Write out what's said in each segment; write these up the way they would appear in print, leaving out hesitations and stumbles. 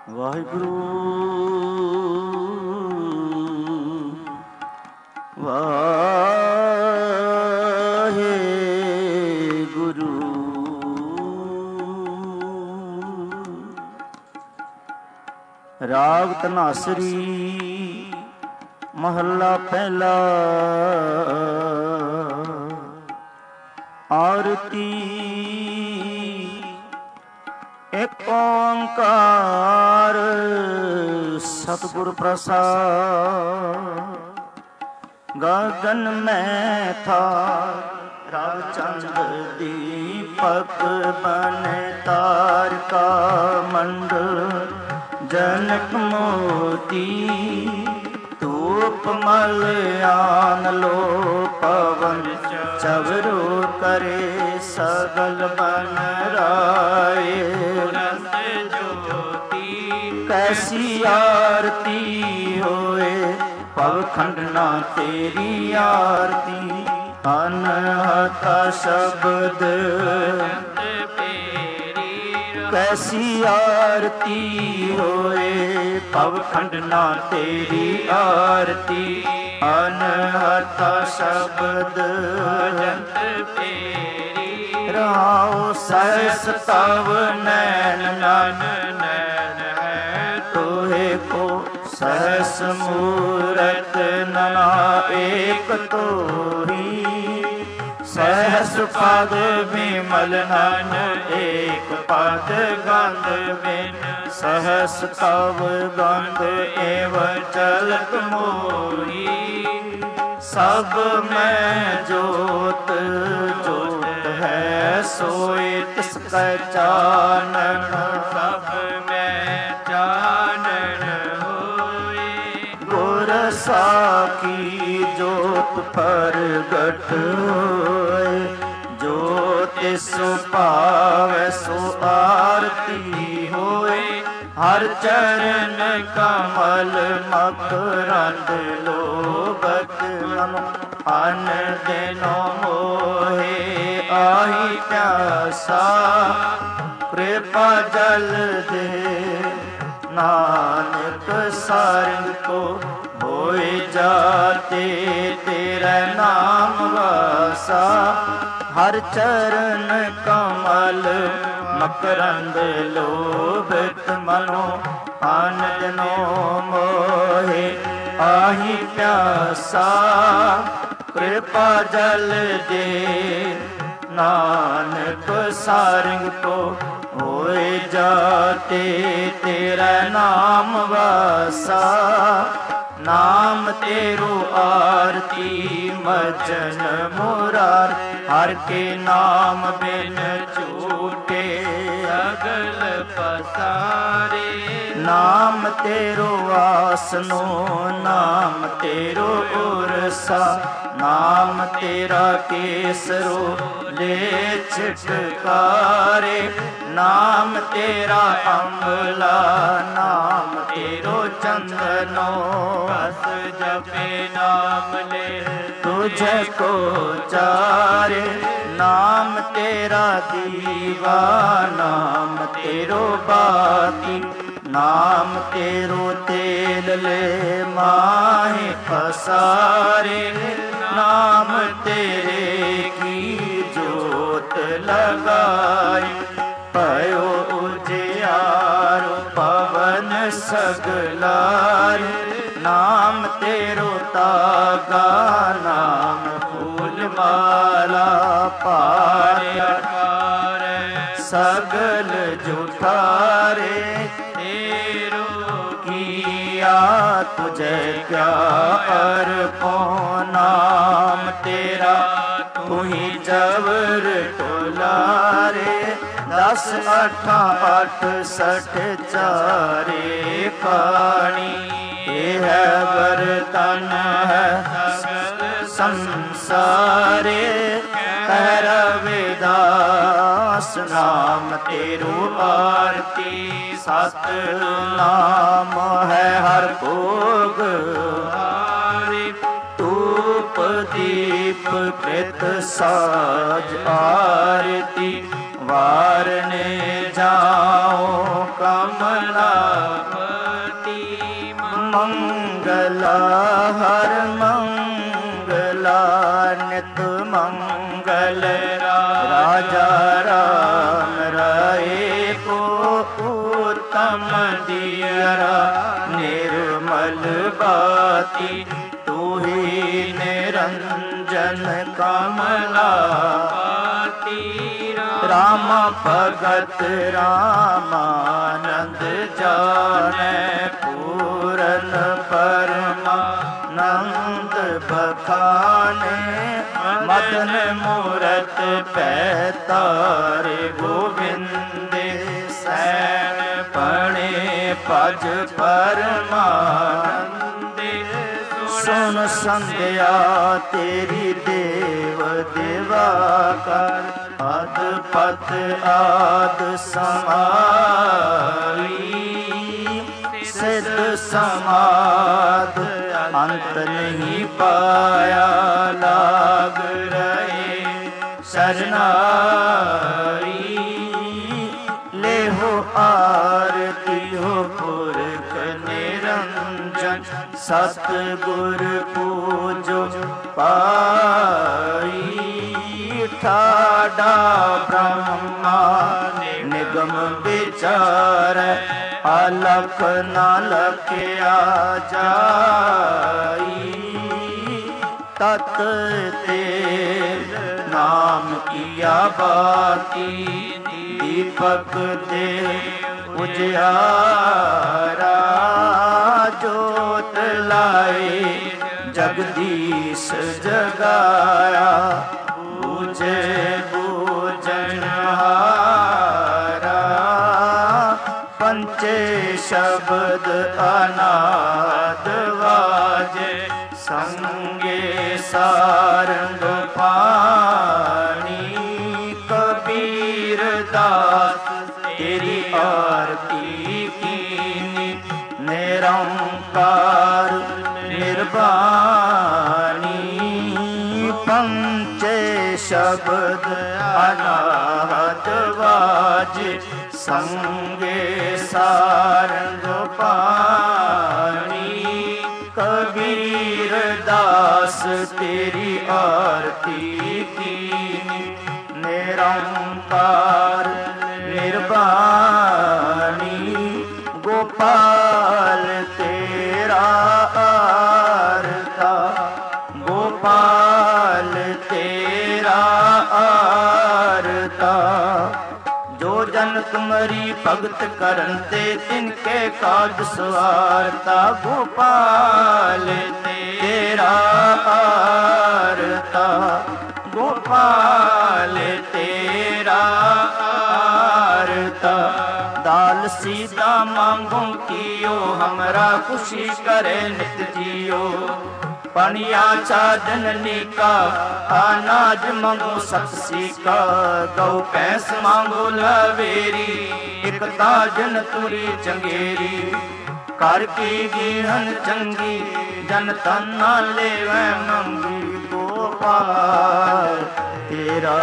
ਵਾਹਿਗੁਰੂ ਵਾਹਿਗੁਰੂ। ਰਾਗ ਧਨਾਸਰੀ ਮਹੱਲਾ ਪਹਿਲਾ। ਆਰਤੀ ਏਕ ਓੰਕਾਰ ਸਤਿਗੁਰ ਪ੍ਰਸਾਦ। ਗਗਨ ਮੈਂ ਥਾ ਰਵ ਚੰਦ ਦੀਪਕ ਬਨ ਤਾਰਕਾ ਮੰਡਲ ਜਨਕ ਮੋਤੀ ਧੂਪ ਮਲ ਆਨ ਲੋ ਪਵਨ ਚਵਰੋ ਕਰੇ ਸਗਲ ਬਨ ਰਾਏ। ਜੋਤੀ ਕੈਸੀ ਆਰਤੀ ਹੋਏ ਭਵ ਖੰਡਨਾ ਤੇਰੀ ਆਰਤੀ। ਅਨਹਤਾ ਸ਼ਬਦ ਕੈਸੀ ਆਰਤੀ ਹੋਏ ਭਵ ਖੰਡਨਾ ਤੇਰੀ ਆਰਤੀ। ਅਨਹਤਾ ਸ਼ਬਦ ਰਾਉ ਸਹਿਸ ਤਵ ਨੈਣ ਨਨ ਨੈਣ ਹੈ ਤੋਹੇ ਕੋ ਸਹਿਸ ਮੂਰਤ ਨਨਾ ਏਕ ਤੋਹੀ। ਸਹਿਸ ਪਦ ਵਿਮਲ ਨਨ ਏਕ ਪਦ ਗੰਧ ਬਿਨ। ਸਹਿਸ ਤਵ ਗੰਧ ਏਵ ਚਲਤ ਮੋਹੀ। ਸਭ ਮੈਂ ਜੋਤ ਜੋਤ ਹੈ ਸੋਏ ਤਿਸ ਕੈ ਚਾਨਣ। ਸਭ ਮੈਂ ਚਾਨਣ ਹੋਏ ਗੁਰ ਸਾਖੀ ਜੋਤ ਪ੍ਰਗਟ ਹੋਏ। ਜੋ ਤਿਸ ਭਾਵੈ ਸੋ ਆਰਤੀ ਹੋਏ। ਹਰ ਚਰਨ ਕਮਲ ਮਕਰੰਦ ਲੋਭਤ ਮਨ। ਅਨ ਦਿਨੋ ਮੋਹੇ ਆਹੀ ਪਿਆਸਾ ਕਿਰਪਾ ਜਲ ਦੇ। ਨਾਨਕ ਸਾਰੰਗ ਕੋ ਹੋਏ ਜਾਤੇ ਤੇਰਾ ਨਾਮ ਵਾਸਾ। ਹਰ ਚਰਨ ਕਮਲ ਮਕਰੰਦ ਲੋਭਿਤ ਮਨੋ। ਅਨ ਦਿਨੋ ਮੋਹੇ ਆਹੀ ਪਿਆਸਾ ਕਿਰਪਾ ਜਲ ਦੇ। ਨਾਨਕ ਸਾਰੰਗ ਕੋ ਹੋਏ ਜਾਤੇ ਤੇਰਾ ਨਾਮ ਵਾਸਾ। ਨਾਮ ਤੇਰੋ ਆਰਤੀ ਮਜਨ ਮੁਰਾਰ। ਹਰ ਕੇ ਨਾਮ ਬਿਨ ਝੂਠੇ ਅਗਲ ਪਸਾਰੇ। ਨਾਮ ਤੇਰੋ ਆਸਨੋ ਨਾਮ ਤੇਰੋ ਉਰਸਾ। ਨਾਮ ਤੇਰਾ ਕੇਸਰੋ ਲੈ ਛਿਟਕਾਰੇ। ਨਾਮ ਤੇਰਾ ਅੰਬਲਾ ਨਾਮ ਤੇਰੋ ਚੰਦਨੋ। ਬਸ ਜਪੇ ਨਾਮ ਲੈ ਤੁਝੇ ਕੋ ਚਾਰੇ। ਨਾਮ ਤੇਰਾ ਦੀਵਾ ਨਾਮ ਤੇਰੋ ਬਾਤੀ। ਨਾਮ ਤੇਰੋ ਤੇਲ ਲੈ ਮਾਹੇ ਪਸਾਰੇ। ਨਾਮ ਤੇਰੇ ਕੀ ਜੋਤ ਲਗਾਈ। ਭਇਓ ਉਜਿਆਰੋ ਪਵਨ ਸਗਲਾਰ। ਨਾਮ ਤੇਰੋ ਤਾਗਾ ਨਾਮ ਫੂਲ ਮਾਲਾ ਪਾਰਿਆ। ਸਗਲ ਜੁਠਾਰੇ ਤੇਰੋ ਕੀਆ ਤੁਝੇ ਕਿਆ ਅਰਪੋ। ਨਾਮ ਤੇਰਾ ਤੁਹੀ ਜਬਰ ਟੋਲਾਰੇ। 10 8 68 ਚਾਰੇ ਕਾਣੀ। ਇਹ ਹੈ ਵਰਤਨ ਹੈ ਸੰਸਾਰੇ। ਕਹਿ ਰਵਿਦਾਸ ਨਾਮ ਤੇਰੋ ਆਰਤੀ। ਸਤ ਨਾਮ ਹੈ ਹਰ ਭੋਗ ਹਾਰੇ। ਧੂਪ ਦੀਪ ਕ੍ਰਿਤ ਸਾਜ ਆਰਤੀ। ਵਾਰਨੇ ਜਾਓ ਕਮਲਾ हर मंगला नित मंगल राजा राम राये को उत्तम दियरा निर्मल बाती तू ही निरंजन कमला राम भगत रामानंद जाने पूरन परमानंद बखाने मदन मूरत पैतारे गोविंद सैन पणे पज परमानंद सुन संध्या तेरी देव देवा कर अद पत आद समाई सिद्ध समाध अंत नहीं पाया लाग रहे शरणाई ले हो आरती हो पुरख निरंजन सतगुर पूजो पाई ठाडा ब्रह्मा निगम विचार अलख न लखया जाई तत ते नाम किया बाती दीपक दे उजियारा जोत लाए जगदीश जगाया बूझे बूझनहारा पंचे शब्द अनाद वाजे संगे सारंग पानी कबीर दास तेरी आरती कीनी निरंकार निर्वाणी पंचे शब्द अनाहत वाजे संगे सारंग पानी कबीर दास तेरी आरती कीनी निरंकार निर्वाणी गोपाल तेरा आरता गोपाल तेरा आरता जो जन तुमरी भगत करन ते तिनके काज सवारता गोपाल तेरा आरता गोपाल तेरा आरता दाल सीता मांगू कियो हमरा खुशी करे नित जियो पनिया चादननी का अनाज मांगो सतसी का गौ भैंस मांगो लवेरी एक ताजन तुरी चंगेरी कर की गीहन चंगी जन तना लेवे मंगी गोपाल तेरा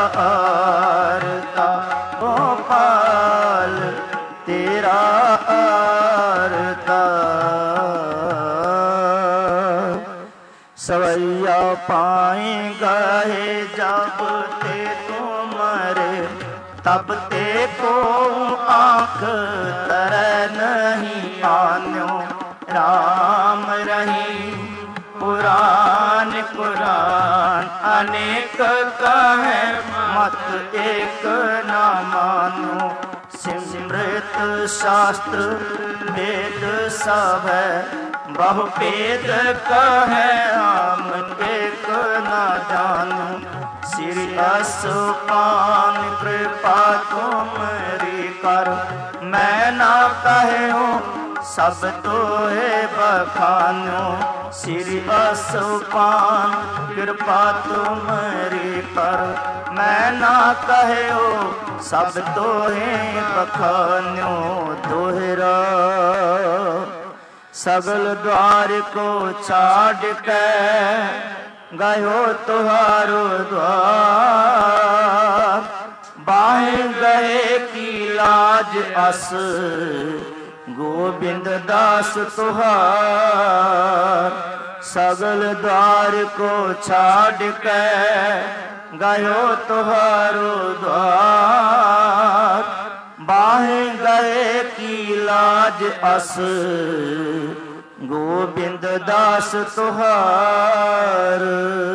आरता गोपाल तेरा आरता सवैया पाए गए जब ते तुमरे तब ते को आँख तरह नहीं आन्यो राम रही पुराण पुराण अनेक कहे मत एक न मानो सिमृत शास्त्र वेद सब है बहु भेद कहे हम एक न जानो श्री असुपान कृपा तुमरी कर मैं ना कहूँ सब तो है बखानो श्री असुपान कृपा तुमरी पर मैं ना कहूँ सब तो है बखानो दोहरा सगल द्वार को छाड़ के गयो तुहारो द्वार बाहें गए की लाज अस गोविंद दास तुहार सगल द्वार को छाड़ के गयो तुहारो द्वार बाहे गए की लाज अस गोविंद दास तुहार।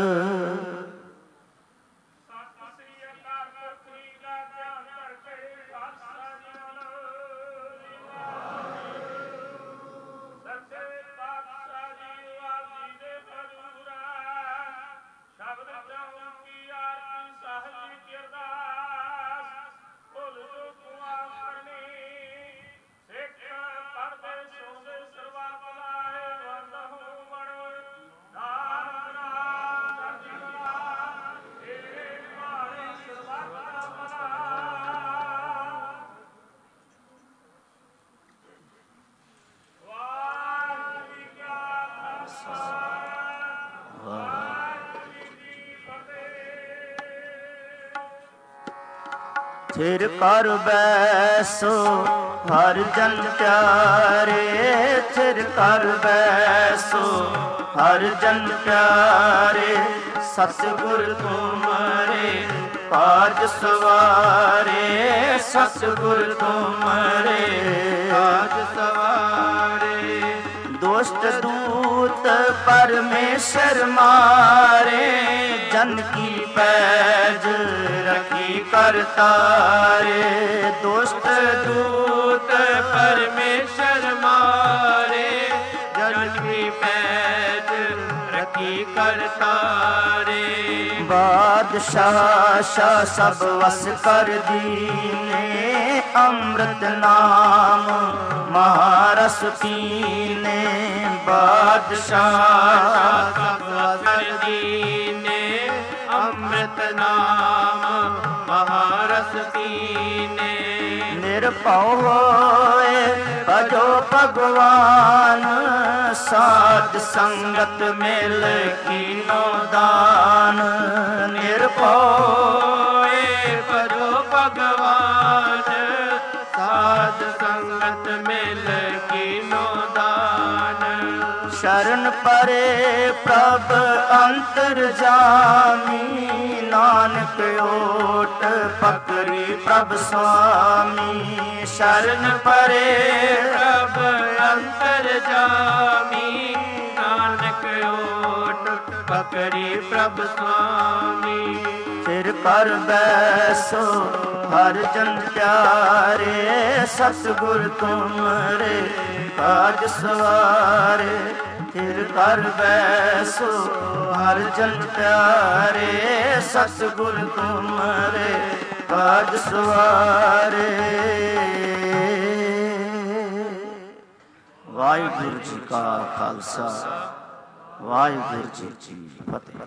थिर कर बैसो हर जन प्यारे थिर कर बैसो हर जन प्यारे सतगुर तुमरे काज सवारे सतगुर तुमरे काज सवारे दुष्ट दूत परमेश्वर मारे जन की पैज रखी करतारे दुष्ट दूत परमेश्वर मारे जन की पैज रखी करतारे बादशाह शाह सब वस कर दीने अमृत नाम महारस पीने बादशाह सब वस कर दीने अमृत नाम महारस पीने निरपौ होए भजो भगवान साध संगत मिल कीनो दान निरपौ होए भजो भगवान साध संगत मिल कीनो दान शरण परे प्रभ अंतरजामी नानक ओट पकड़ी प्रभ स्वामी शरण परे प्रभ अंतरजामी नानक ओट पकड़ी प्रभ स्वामी फिर कर बैसो हर जन प्यारे सतगुर तुमरे काज सवारे फिर कर बैसो हर जन प्यारे सतगुर तुमरे काज सवारे। वाहिगुरु जी का खालसा वाहिगुरु जी की फतेह।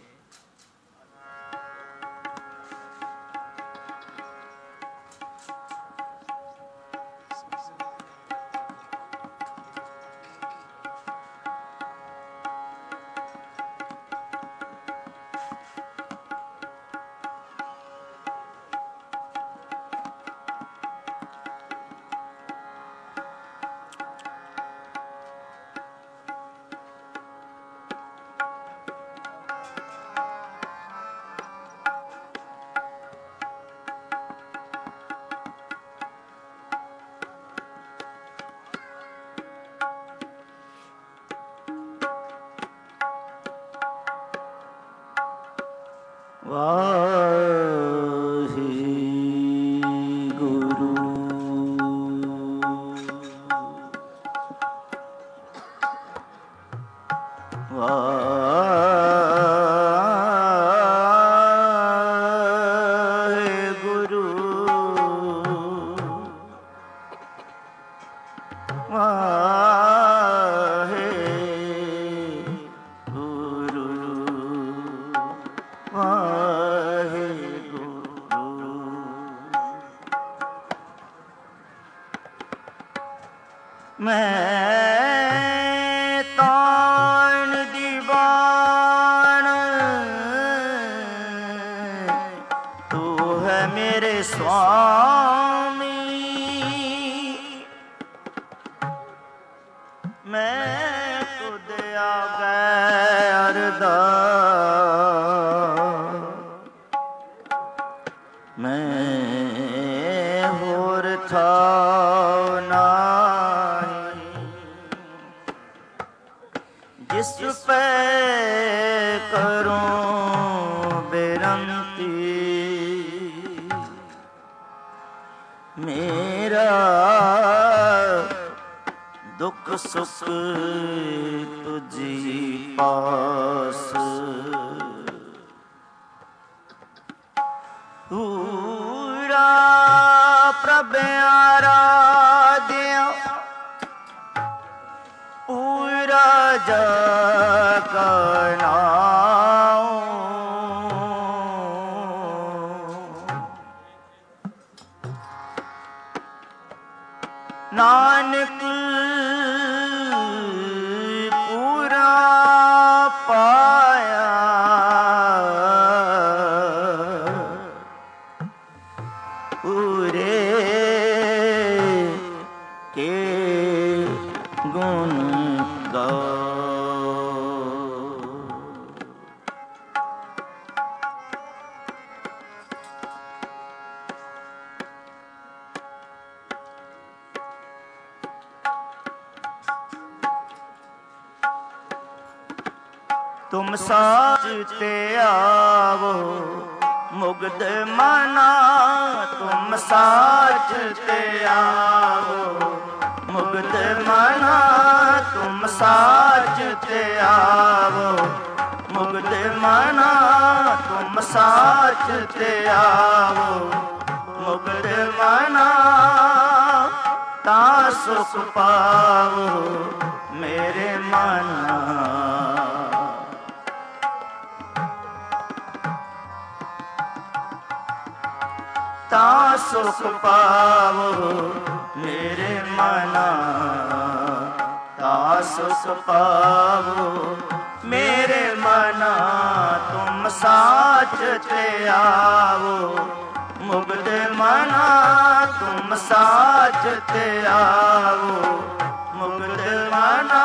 मैं तान दीवान तू है मेरे स्वामी थाओ नाई, जिस पे करूं बेरंती, मेरा दुख सुख तुझी पास। पूरा प्रभ आराध्य, पूरा जग नाम, नानक पूरा पाया, पूरे के गुण गाओ। तुम साजते आवो मुग्ध मना, तुम साजते आवो मुग्ध मना, तुम साजते आवो मुग्ध मना, तुम साजते आवो मुग्ध मना, ता सुख पावो मेरे मना। ता सुख पावो मेरे मना, ता सुख पावो मेरे मना। तुम साजते आवो मुग्ध मना, तुम साजते आवो मुग्ध मना।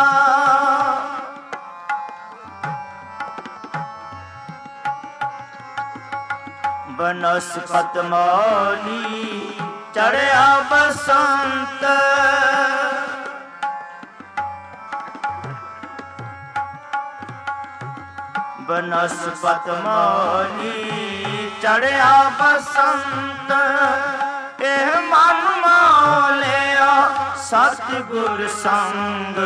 बनस्पत मौली चढ़िया बसंत, बनस्पत मौली चढ़िया बसंत, एह मन मौलिया सतगुर संग।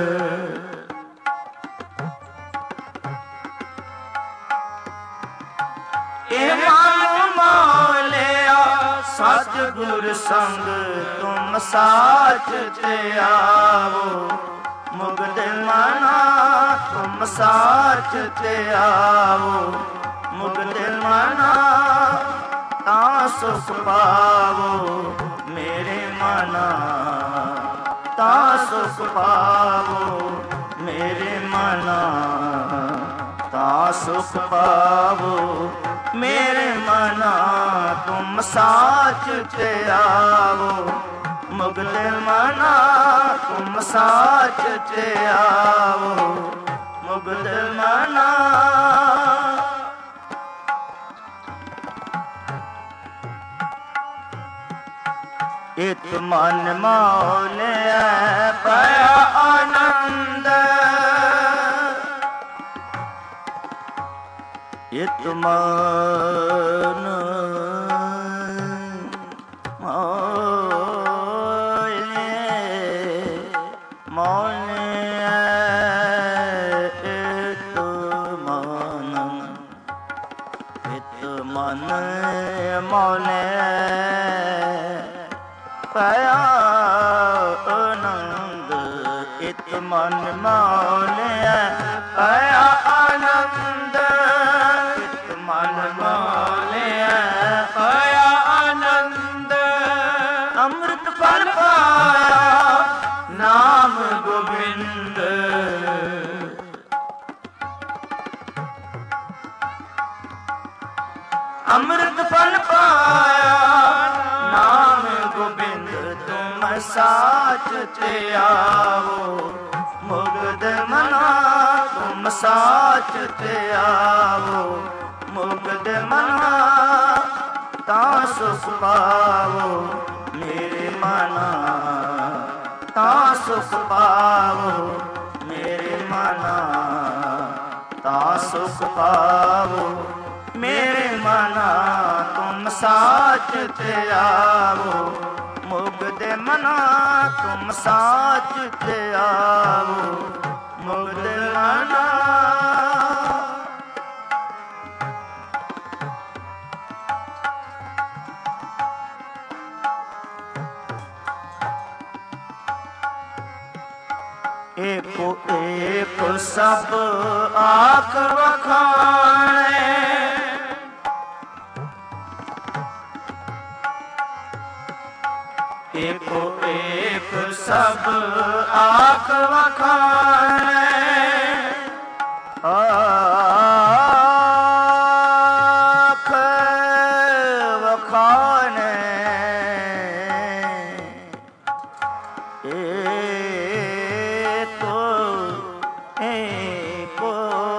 सतगुर संग तुम साजते आवो मुग्ध मना, तुम साजते आवो मुग्ध मना, ता सुख पावो मेरे मना, ता सुख पावो मेरे मना, ता सुख पावो मेरे मना। तुम साजते आवो मुग्ध मना, तुम साजते आवो मुग्ध मना। इत मन मौले पाया आनंद, इत मन मौले पाया आनंद, इत मन मौले पाया आनंद, इत मन मौले पाया आनंद। अमृत फल पाया नाम गोविंद, अमृत फल पाया नाम गोविंद। तुम साजते आवो मुग्ध मना, तुम साजते आवो मुग्ध मना, ਤਾਂ ਸੁਖ ਪਾਵੋ ਮੇਰੇ ਮਨਾ, ਤਾਂ ਸੁਖ ਪਾਵੋ ਮੇਰੇ ਮਨਾ, ਤਾਂ ਸੁਖ ਪਾਵੋ ਮੇਰੇ ਮਨਾ। ਤੁਮ ਸਾਚ ਤੇ ਆਵੋ ਮੁਗਦੇ ਮਨਾ, ਤੁਮ ਸਾਚ ਤੇ ਆਵੋ ਮੁਗਦੇ ਮਨਾ। ਏਕੋ ਏਕ ਸਭ ਆਖ ਵਖਾਣੇ, ਏਕੋ ਏਕ ਸਭ ਆਖ ਵਖਾਣੇ। ਆਖ ਵਖਾਣੇ ਏਕੋ ਏਕ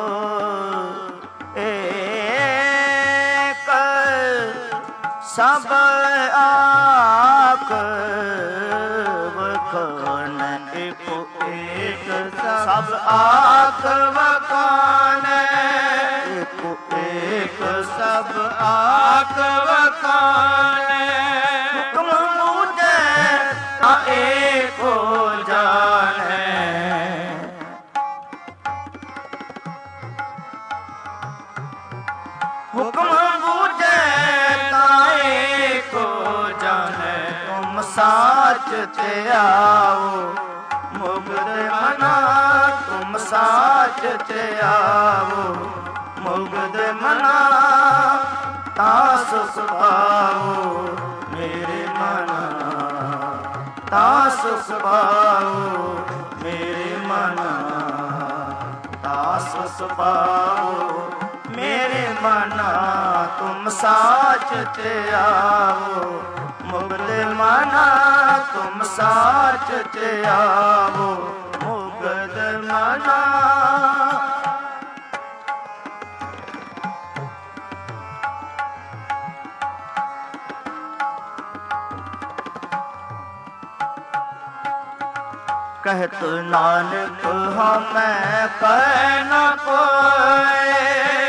ਸਭ ਆਖ ਵਖਾਣੇ। ਏਕੋ ਏਕ ਸਭ ਆਖ ਵਖਾਣੇ, ਏਕੋ ਏਕ ਸਭ ਆਖ ਵਖਾਣੇ। ਹੁਕਮ ਬੂਝੈ ਤਾਂ ਏਕੋ ਜਾਣੈ, ਹੁਕਮ ਬੂਝੈ ਤਾਂ ਏਕੋ ਜਾਣੈ। ਤੁਮ ਸਾਚ ਤੇ ਆਵੋ ਮੁਗਦ ਮਨਾ, ਤੁਮ ਸਾਚ ਤੇ ਆਵੋ ਮੁਗਦ ਮਨਾ। ਤਾਂ ਸੁਖ ਪਾਵੋ ਮੇਰੇ ਮਨਾ, ਤਾਂ ਸੁਖ ਪਾਵੋ ਮੇਰੇ ਮਨਾ, ਤਾਂ ਸੁਖ ਪਾਵੋ ਮੇਰੇ ਮਨਾ। ਤੁਮ ਸਾਚ ਤੇ ਆਵੋ ਮੁਗਦ ਮਨਾ, ਤੁਮ ਸਾਚ ਤੇ ਆਵੋ ਮੁਗਦ ਮਨਾ। कहत नानक हमें कह न कोई,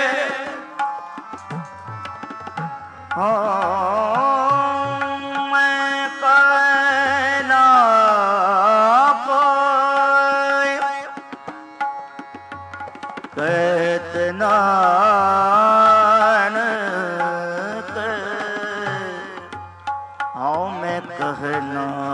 मैं कह न कोई। कहत नानक हमें कह न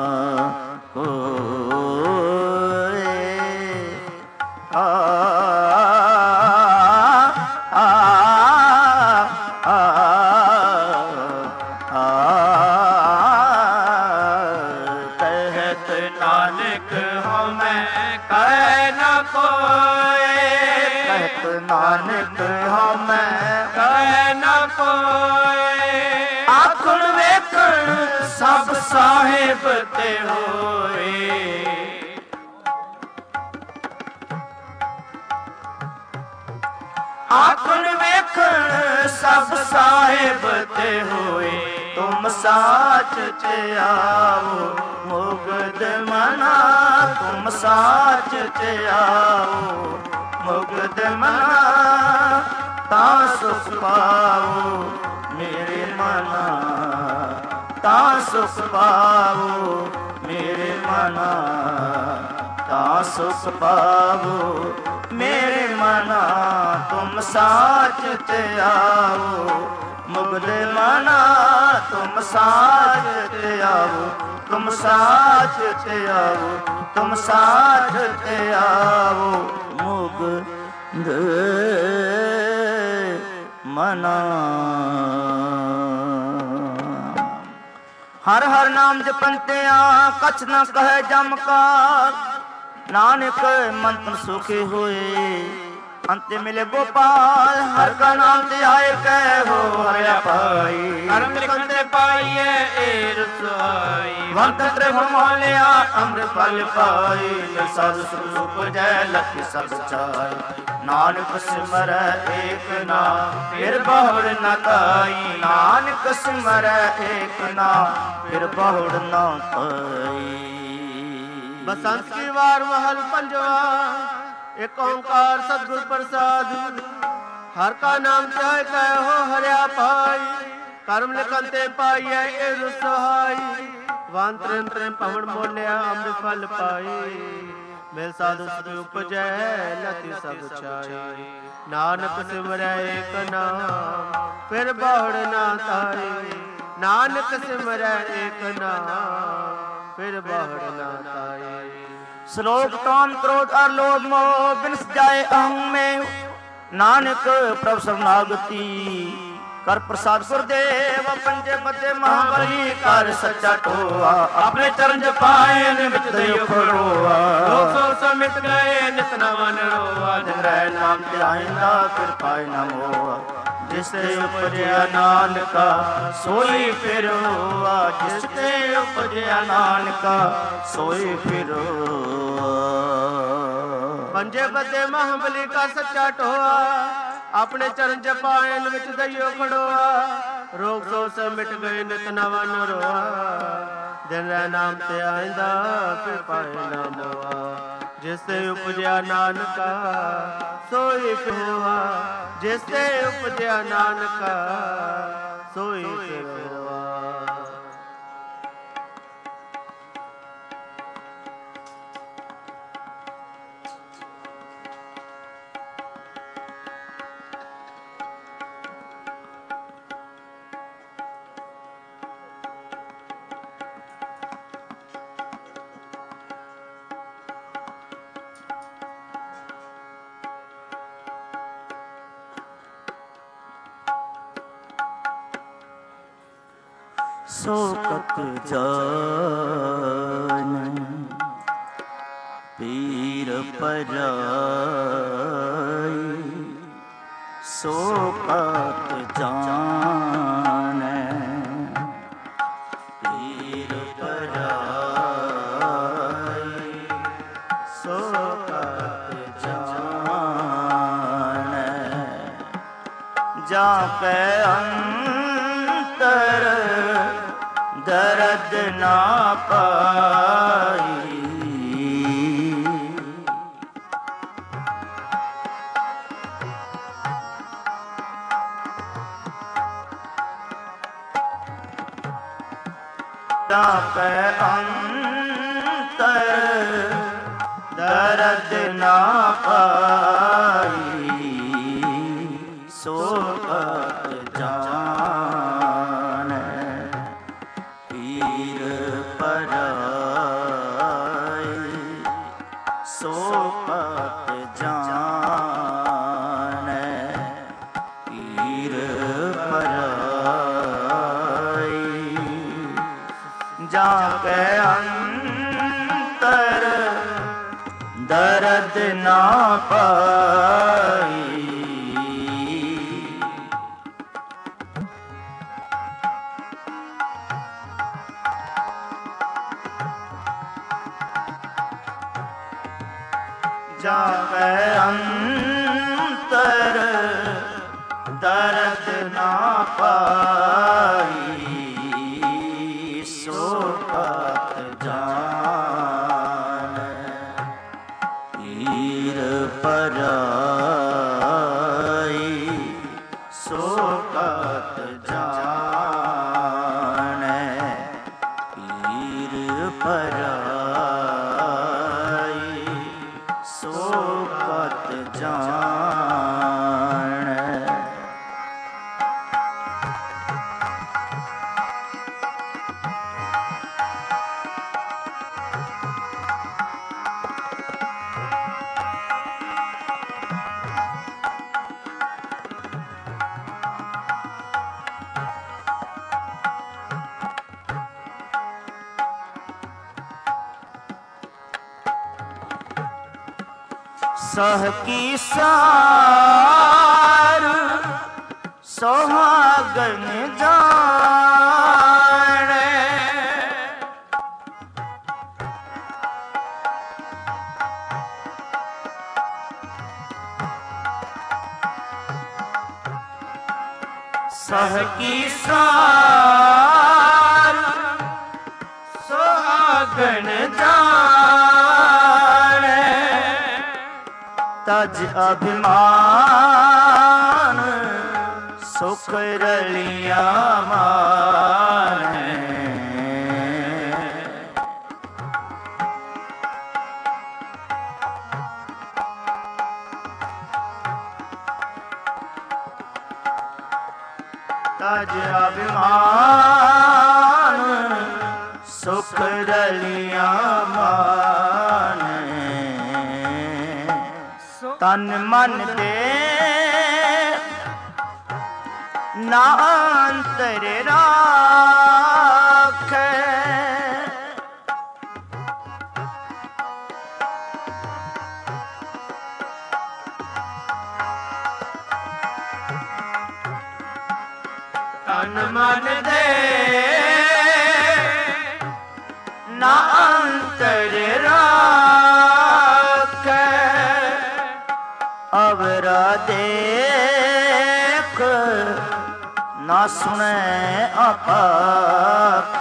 नानक हमें कह न कोई। आखण वेखण सब साहिब ते होए, आखण वेखण सब साहिब ते होए। तुम साच ते आओ मुगद मना, तुम साच ते आओ मुगद मना। तां सुख पाओ मेरे मना, तां सुख पाओ मेरे मना, तां सुख पाओ मेरे मना। तुम साच ते आओ मुगद मना, तुम साच ते आओ, तुम साच ते आओ, तुम साच ते आओ मुगद मना। हर हर नाम जपंतिया कछ न कहे जमकार, नानक मंत्र सुखे हुए अंत मिले गोपाल। हर का नाम ते आए कहो हरिया पाई, कर्म लिखते पाइए एर सुहाई। वंतंत्र मोलिया अमृत फल पाई, साधु सुख जय लख सब चाय। नानक सिमरै एक नाम फिर बहुड़ न ताई। नानक सिमरै एक नाम फिर बहुड़ न ताई। बसंत की वार महल पंजवा एक ओंकार सतगुर प्रसाद। हर का नाम चाहे कहो हरिया पाई। कर्म लिखन ते पाइए ए रुसहाई। वान त्रेम त्रेम पवन मोलिया अमृत फल पाई। मिल साधु सुख उपजै नति सब छाई। नानक सिमरै एक नाम फिर बहुड़ न ताई। नानक सिमरै एक नाम फिर बहुड़ न ताई। श्लोक काम क्रोध और लोभ मोह बिनस जाए अहं में। नानक प्रभु शरणागति कर प्रसाद गुरुदेव। पंजे बदे महाबली कर सच्चा टोआ। अपने चरण जपाए निमित दयो खड़ोआ। लोक सो समित गए नित नवन रोआ। दिन रह नाम ध्याइंदा फिर पाए न मोआ। जिसते उपजया नानका सोई फिर हुआ। जिसते उपजया नानका सोई फिर हुआ। पंजे बदे महाबली का सच्चा टोआ। अपने चरण जपायन विच दइयो खड़ोआ। रोग सो सब मिट गए नित नवन रोआ। दिन रह नाम ते आइंदा फिर पाए न मोआ। जिससे उपजया नानका सोई फिर हुआ। जिससे उपजया नानका सोई फिर हुआ। सोकत जान पीर पराई। सोकत जान पीर पराई। सोकत जान जाके अंतर दर्द ना पाई। जाके अंतर दर्द ना पाई। सोकत जान पीर पराई। सोकत जान पीर पराई। जाके अंतर दर्द ना पाई। जाके अंतर दर्द ना पाई। सोकत जान पीर पराई। सोकत जान पीर पराई। सोकत जान। सह की सार सोहागन जाने। सह की सार सुहागन जाने तज अभिमान सुख रलिया माने तज अभिमान सुख रलिया माने तन मन दे ना अंतर राखे तन मन दे ना अंतर राखे अवरा देख ना सुने अपाख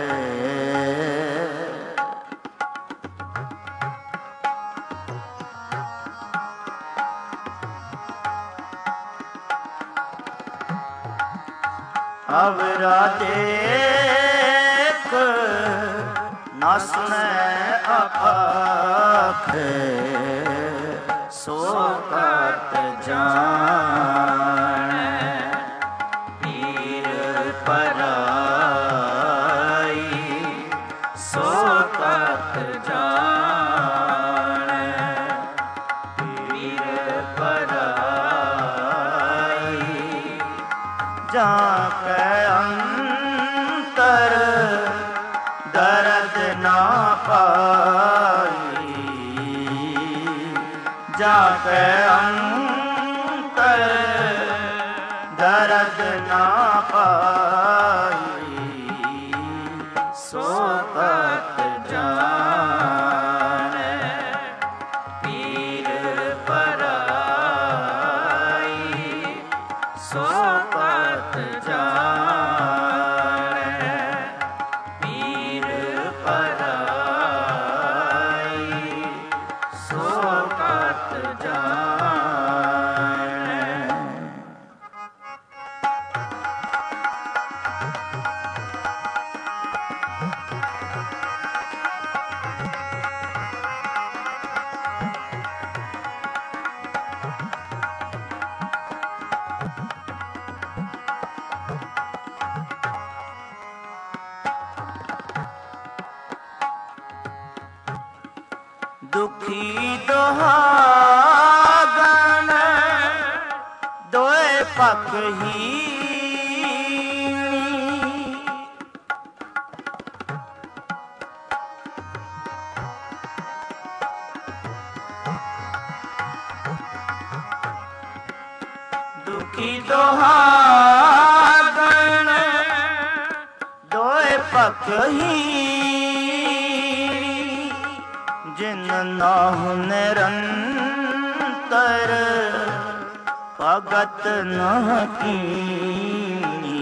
अवरा देख ना सुने अपाख सो कत जाने पीर पराई सो कत जाने पीर पराई जाके अंतर दर्द ना पाई जाके अंतर दर्द ना पाई सो कत जाने पीर पराई सो कत जाने पीर पराई सो कत जाने दुखी दोहागन दोए पक ही दुखी दोहागन दोए पक ही जिन नाहु निरंतर भगत न कीनी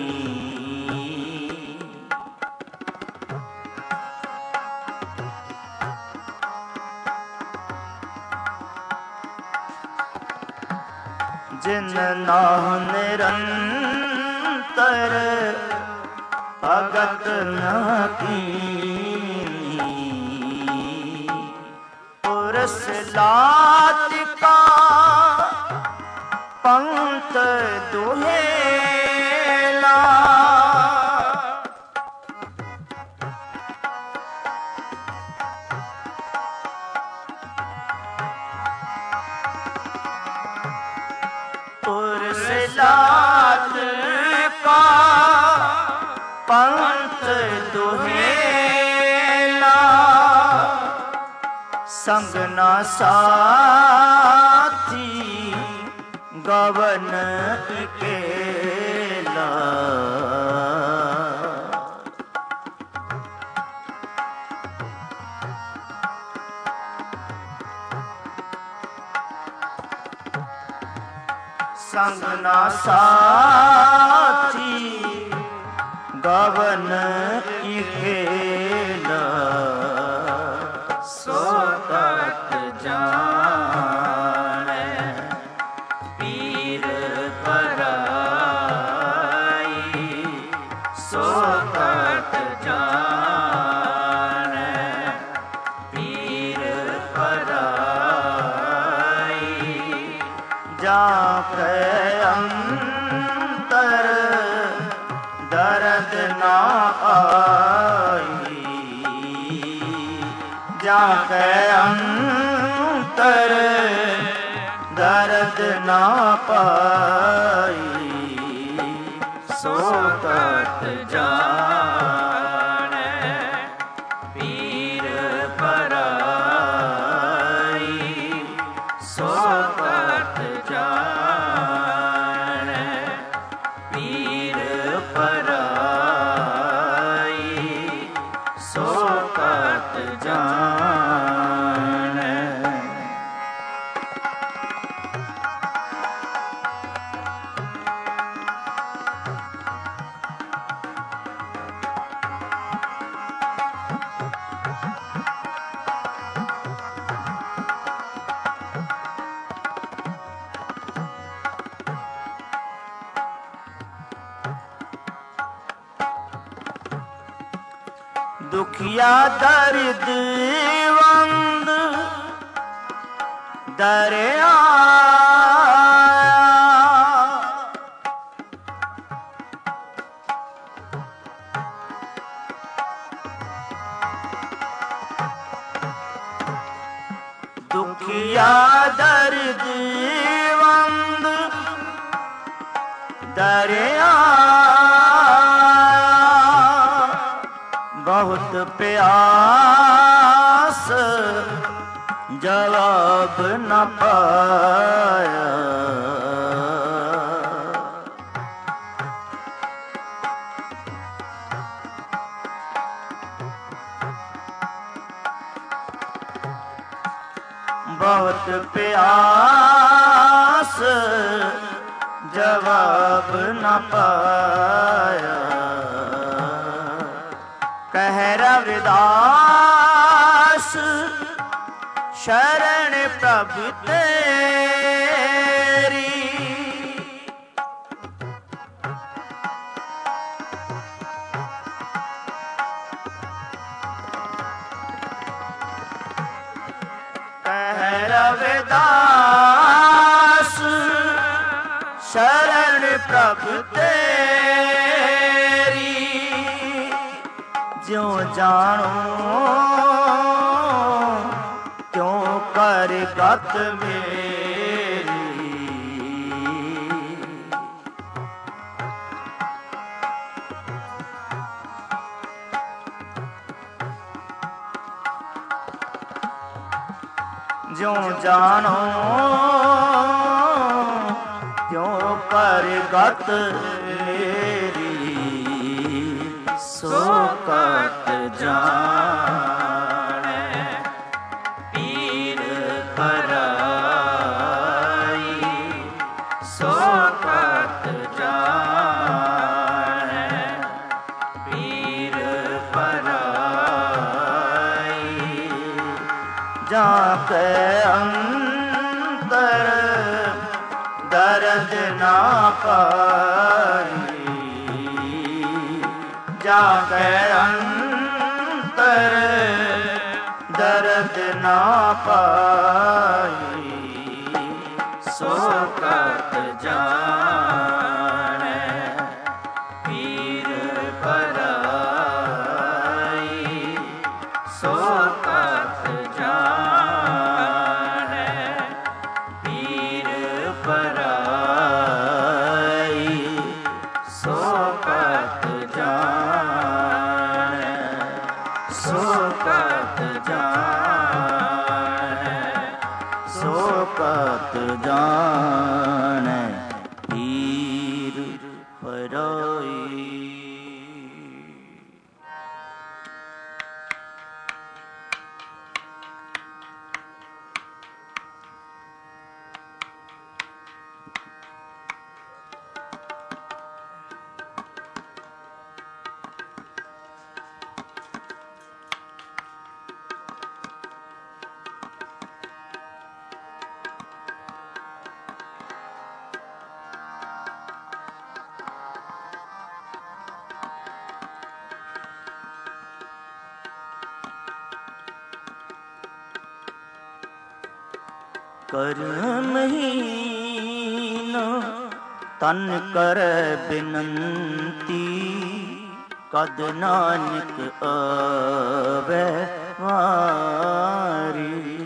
जिन नाहु निरंतर भगत न कीनी पुरुष लात का पंथ दुहेला पुरुष लात का पंथ दुहेला संग ना साथी गवन अकेला संग ना साथी गवन की खेल सो तत जाने पीर पराई सो तत जाने पीर पराई जाके अंतर दर्द ना आई जाके अंतर दर्द ना पाई सो तत जाने पीर पराई सो तत जाने पीर पराई सो तत जाने। दुखिया दर्द वंद दरिया दुखिया दर्द वंद दरिया बहुत प्यास जवाब न पाया बहुत प्यास जवाब न पाया कह रविदास शरण प्रभु तेरी कह रविदास शरण प्रभु तेरी ज्यों जानो त्यों कर गत मेरी ज्यों जानो त्यों कर गत मेरी सो कत जाने पीर पराई सो कत जाने पीर पराई जाके अंतर दर्द ना पाई जाके अंतर दर्द ना पाई सो कत जाने पीर पराई सो कत जाने पीर पराई सो कत जाने सो कत जाने सो कत जाने पीर पराई। ਕਰਮਹੀਨ ਤਨ ਕਰੈ ਬਿਨੰਤੀ, ਕਦ ਨਾਨਕ ਆਵੈ ਵਾਰੀ।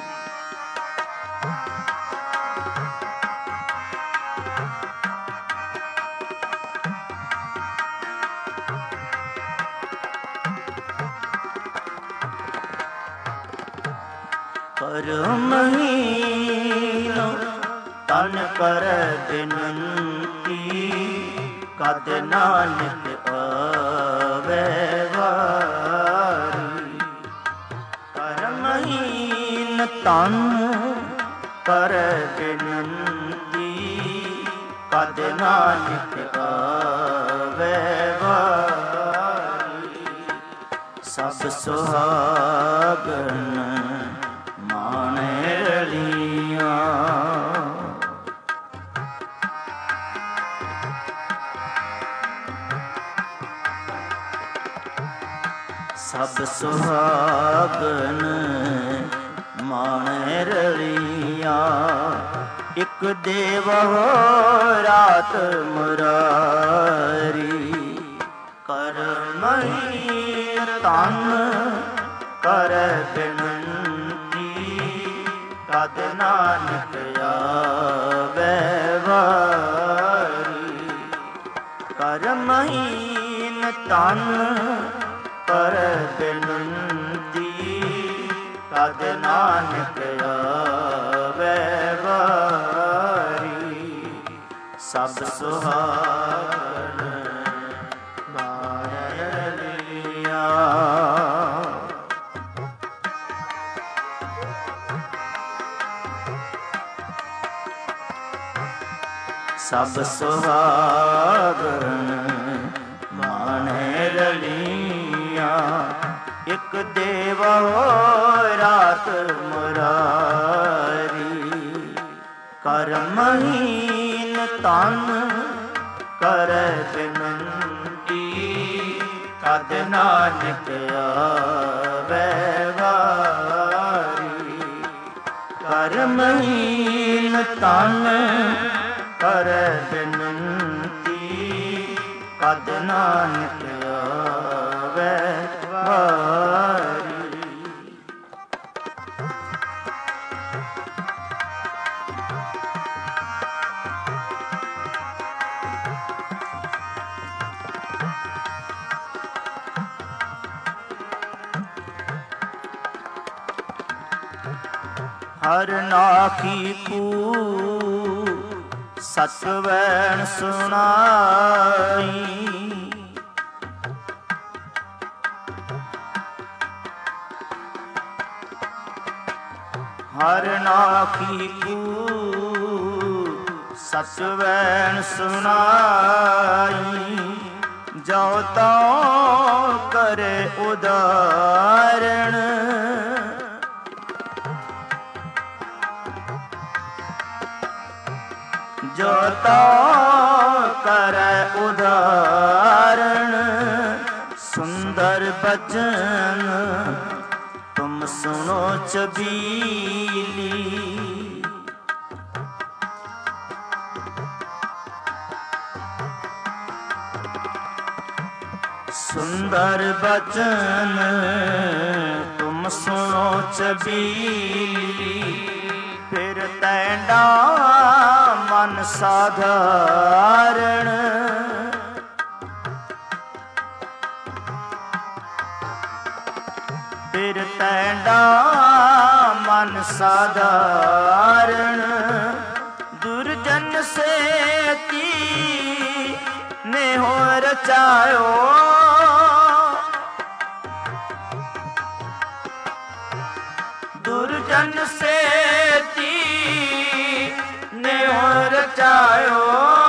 ਕਰਮਹੀਨ ਤਨ ਕਰੈ ਬਿਨੰਤੀ, ਕਦ ਨਾਨਕ ਆਵੈ ਵਾਰੀ। ਕਰਮਹੀਨ ਤਨ ਕਰੈ ਬਿਨੰਤੀ, ਕਦ ਨਾਨਕ ਆਵੈ ਵਾਰੀ। ਸਭ ਸੁਹਾਗਣ ਮਾਣੈ ਰਲੀਆਂ, ਸਭ ਸੁਹਾਗਣ ਮਾਣੈ ਰਲੀਆਂ। ਇਕ ਦੇਵਹੁ ਰਾਤ ਮੁਰਾਰੀ, ਕਰਮਹੀਨ ਤਨ ਕਰੈ ਬਿਨੰਤੀ, ਕਦ ਨਾਨਕ ਆਵੈ ਵਾਰੀ। ਕਰਮਹੀਨ ਤਨ ਕਰੈ ਬਿਨੰਤੀ, ਕਦ ਨਾਨਕ ਆਵੈ ਵਾਰੀ। ਸਭ ਸੁਹਾਗਣ ਮਾਣੈ ਰਲੀਆਂ, ਸਭ ਸੁਹਾਗਣ ਮਾਣੈ ਰਲੀਆਂ। ਇਕ ਦੇਵਹੁ ਰਾਤ ਮੁਰਾਰੀ, ਕਰਮਹੀਨ ਤਨ ਕਰੈ ਬਿਨੰਤੀ, ਕਦ ਨਾਨਕ ਆਵੈ ਵਾਰੀ। ਕਰਮਹੀਨ ਤਨ ਕਰੈ ਬਿਨੰਤੀ, ਕਦ ਨਾਨਕ ਆਵੈ ਵਾਰੀ। ਹਰ ਨਾਖੀ ਕੂ ਸਤ ਵੈਣ ਸੁਣਾਈ, ਹਰ ਨਾਖੀ ਕੂ ਸਤ ਵੈਣ ਸੁਣਾਈ। ਜੋ ਤਉ ਕਰੇ ਉਦਾਹਰਣ, ਜੋ ਤਉ ਕਰੈ ਉਦਾਹਰਣ। ਸੁੰਦਰ ਬਚਨ ਤੁਮ ਸੁਣੋ ਚਬੀਲੀ, ਸੁੰਦਰ ਬਚਨ ਤੁਮ ਸੁਣੋ ਚਬੀਲੀ। ਫਿਰ ਤੈਂਡਾ ਮਨ ਸਾਧਾਰਣ, ਫਿਰ ਤੈਂਡਾ ਮਨ ਸਾਧਾਰਣ। ਦੁਰਜਨ ਸੇਤੀ ਨੇ ਹੋ ਰਚਾਇਓ, ਦੁਰਜਨ ਸੇਤੀ ਨੇ ਹੋ ਰਚਾਇਓ।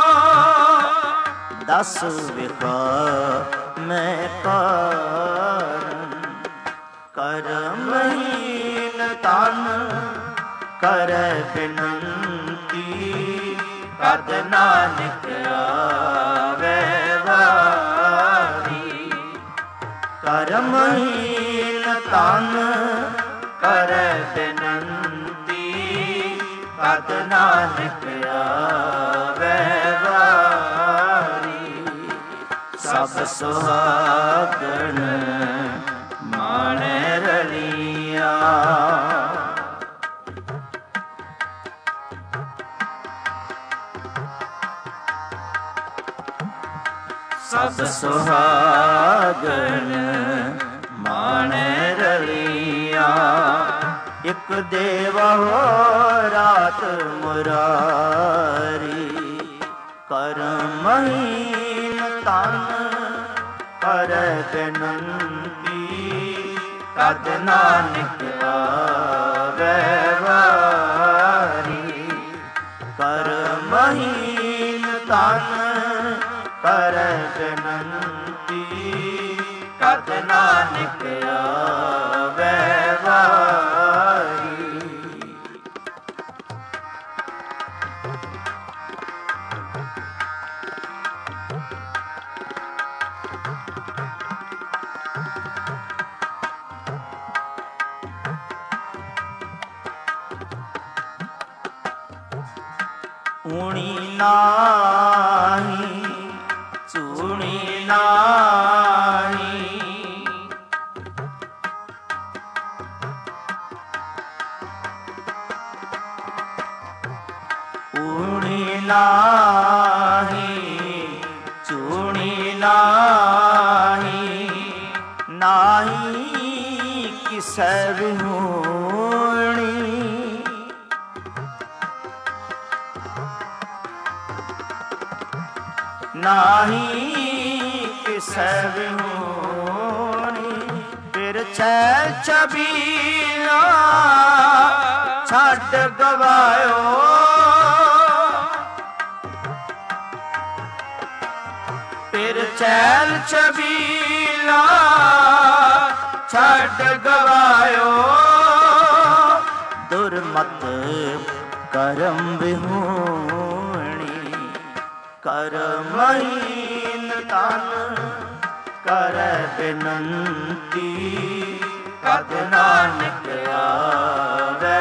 ਦਸ ਵਿਖਾ ਮੈਂ ਕਾਰਨ, ਕਰਮਹੀਨ ਤਨ ਕਰੈ ਬਿਨੰਤੀ, ਕਦ ਨਾਨਕ ਆਵੈ ਵਾਰੀ। ਕਰਮਹੀਨ ਤਨ ਕਰੈ ਬਿਨੰਤੀ, ਕਦ ਨਾਨਕ ਆਵੇ ਵਾਰੀ। ਸਭ ਸੁਹਾਗਣ ਮਾਣੈ ਰਲੀਆਂ। ਸਭ ਸੁਹਾਗਣ ਮਾਣੈ ਰਲੀਆਂ। ਇਕ ਦੇਵਹੁ ਰਾਤ ਮੁਰਾਰੀ। ਕਰਮਹੀਨ ਤਨ ਕਰੈ ਬੇਨੰਤੀ। ਕਦ ਨਾਨਕ ਆਵੇ ਵਾਰੀ। ਕਰਮਹੀਨ ਤਨ ਕਰੈ ਬੇਨੰਤੀ। ਕਦ ਨਾਨਕ ਆਵੇ ਵਾਰੀ। ਊਣੀ ਨਾਹੀ ਚੂਣੀ ਨਾਹੀ। ਊਣੀ ਨਾਹੀ ਚੂਣੀ ਨਾਹੀ। ਨਾਹੀ ਕਿਸੈ ਵਿਹੂਣੀ। ਨਾਹੀ ਕਿਸੈ ਵਿਹੂਣੀ। ਫਿਰ ਛੈਲ ਛਬੀਲਾ ਛੱਡ ਗਵਾਇਓ। ਫਿਰ ਛੈਲ ਛਬੀਲਾ ਛੱਡ ਗਵਾਇਓ। ਦੁਰਮਤ ਕਰਮ ਵਿਹੂਣੀ। ਕਰਮਹੀਨ ਤਨ ਕਰੈ ਬੇਨੰਤੀ। ਕਦ ਨਾਨਕ ਆਵੇ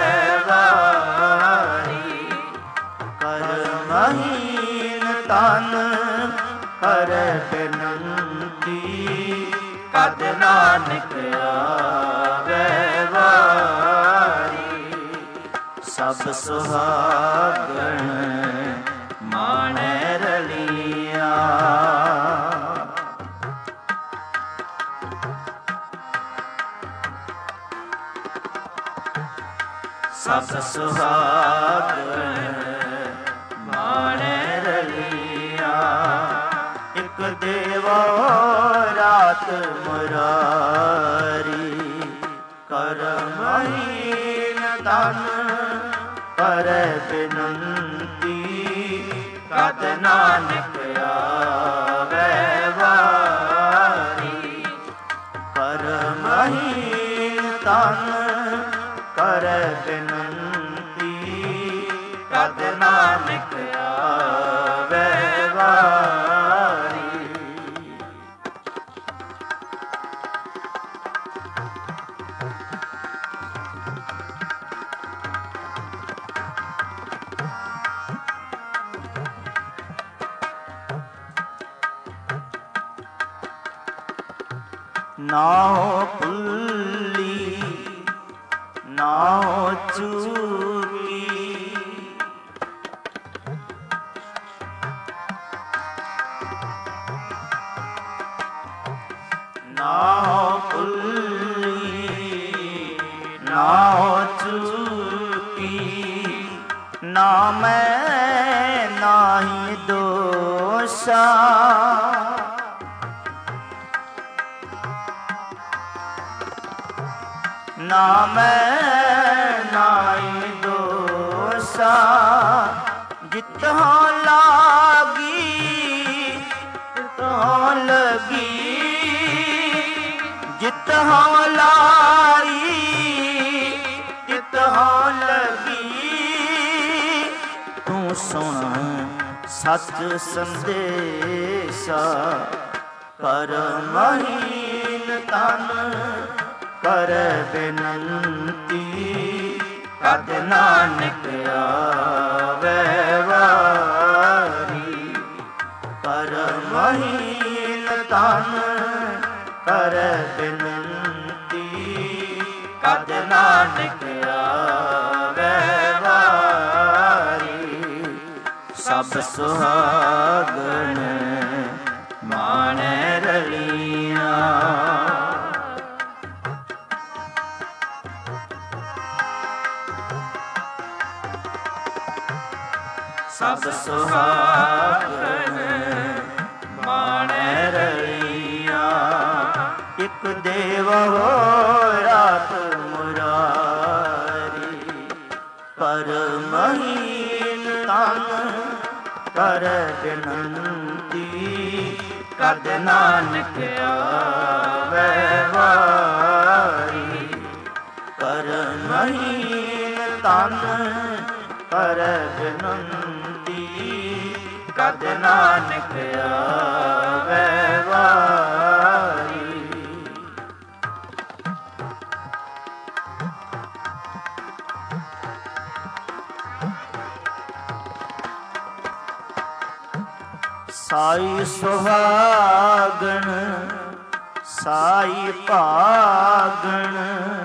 ਵਾਰੀ। ਕਰਮਹੀਨ ਤਨ ਕਰੈ ਬੇਨੰਤੀ। ਕਦ ਨਾਨਕ ਆਵੇ ਵਾਰੀ। ਸਭ ਸੁਹਾਗਣ ਮਾਣੈ ਰਲੀਆਂ। ਸਭ ਸੁਹਾਗਣ ਮਾਣੈ ਰਲੀਆਂ। ਇਕ ਦੇਵਹੁ ਰਾਤ ਮੁਰਾਰੀ। ਕਰਮਹੀਨ ਤਨ ਕਰੈ ਬੇਨੰਤੀ। ਕਦ ਨਾਨਕ ਆਵੇ ਵਾਰੀ। ਕਰਮਹੀਨ ਤਨ ਕਰੈ ਬੇਨੰਤੀ। ਕਦ ਨਾਨਕ ਆਵੇ ਵਾਰੀ। ਨਾਉ ਭੁੱਲੀ ਨਾਉ ਚੂਕੀ। ਨਾਉ ਭੁੱਲੀ ਨਾਉ ਚੂਕੀ। ਨਾ ਮੈਂ ਨਾਹੀ ਦੋਸਾ। ਨਾ ਮੈਂ ਨਾਹੀ ਦੋਸਾ। ਜਿਤਹੁ ਲਾਗੀ ਤਿਤਹੁ ਲਗੀ। ਜਿਤਹੁ ਲਾਈ ਤਿਤਹੁ ਲਗੀ। ਤੂੰ ਸੁਣ ਸੱਚ ਸੰਦੇਸ਼ਾ। ਕਰਮਹੀਨ ਤਨ ਕਰੈ ਬੇਨੰਤੀ। ਕਦ ਨਾਨਕ ਆਵੇ ਵਾਰੀ। ਕਰਮਹੀਨ ਤਨ ਕਰ ਬਿਨੰਤੀ, ਕਦ ਨਾਨਕ ਆਵੇ ਵਾਰੀ। ਸਭ ਸੁਹਾਗਣ ਮਾਣੈ ਰਲੀਆਂ, ਸਭ ਸੁਹਾਗਣ ਮਾਣੈ ਰਲੀਆਂ। ਇਕ ਦੇਵ ਹੋਇਆਤ ਮੁਰਾਰੀ, ਕਰਮਹੀਨ ਤਨ ਕਰ ਬਿਨੰਤੀ, ਕਦ ਨਾਨਕ ਆਵੇ ਵਾਰੀ। ਕਰਮਹੀਨ ਤਨ ਕਰ ਬਿਨੰਤੀ, ਕਦ ਨਾਨਕ ਆਵੇ ਵਾਰੀ। ਸਾਈ ਸੁਹਾਗਣ ਸਾਈ ਭਾਗਣ,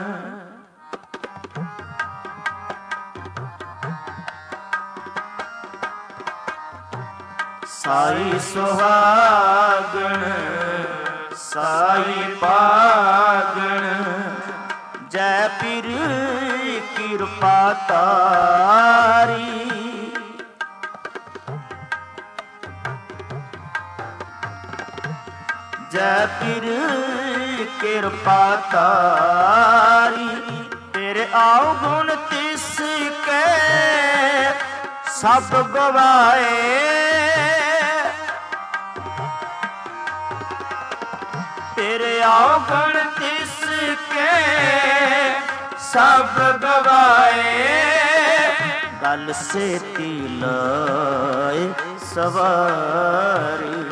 ਸਾਈ ਸੁਹਾਗਣ ਸਾਈ ਭਾਗਣ, ਜੈ ਪੀਰ ਕਿਰਪਾ ਤਾਰੀ। ਜੈ ਪੀਰ ਕਿਰਪਾ ਤਾਰੀ, ਤੇਰੇ ਆਉ ਗੁਣ ਤਿਸ ਕੇ ਸਭ ਗਵਾਏ। ਤੇਰੇ ਆਉ ਗੁਣ ਤਿਸ ਕੇ ਸਭ ਗਵਾਏ। ਗਲ ਸੇਤੀ ਲਾਏ ਸਵਾਰੀ,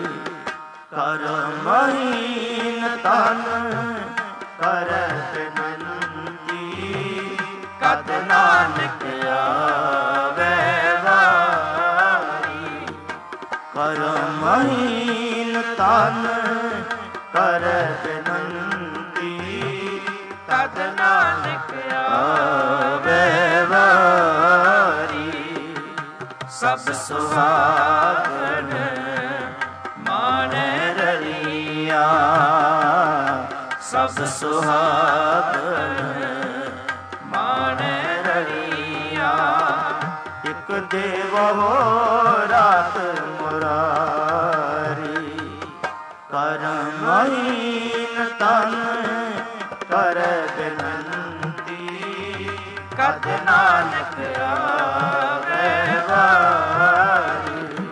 ਕਰਮਹੀਨ ਤਨ ਕਰ ਬਿਨੰਤੀ, ਕਦ ਨਾਨਕ ਆਵੇ ਵਾਰੀ। ਕਰਮਹੀਨ ਤਨ ਕਰ ਬਿਨੰਤੀ, ਕਦ ਨਾਨਕ ਆਵੇ ਵਾਰੀ। ਸਭ ਸੁਹਾਗਣ ਮਾਣੈ ਰਲੀਆਂ, ਸਭ ਸੁਹਾਗਣ ਮਾਣੈ ਰਲੀਆਂ। ਇਕ ਦੇਵ ਹੋਇਆਤ ਮੁਰਾਰੀ, ਕਰਮਹੀਨ ਤਨ ਕਰ ਬਿਨੰਤੀ, ਕਦ ਨਾਨਕ ਆਵੇ ਵਾਰੀ।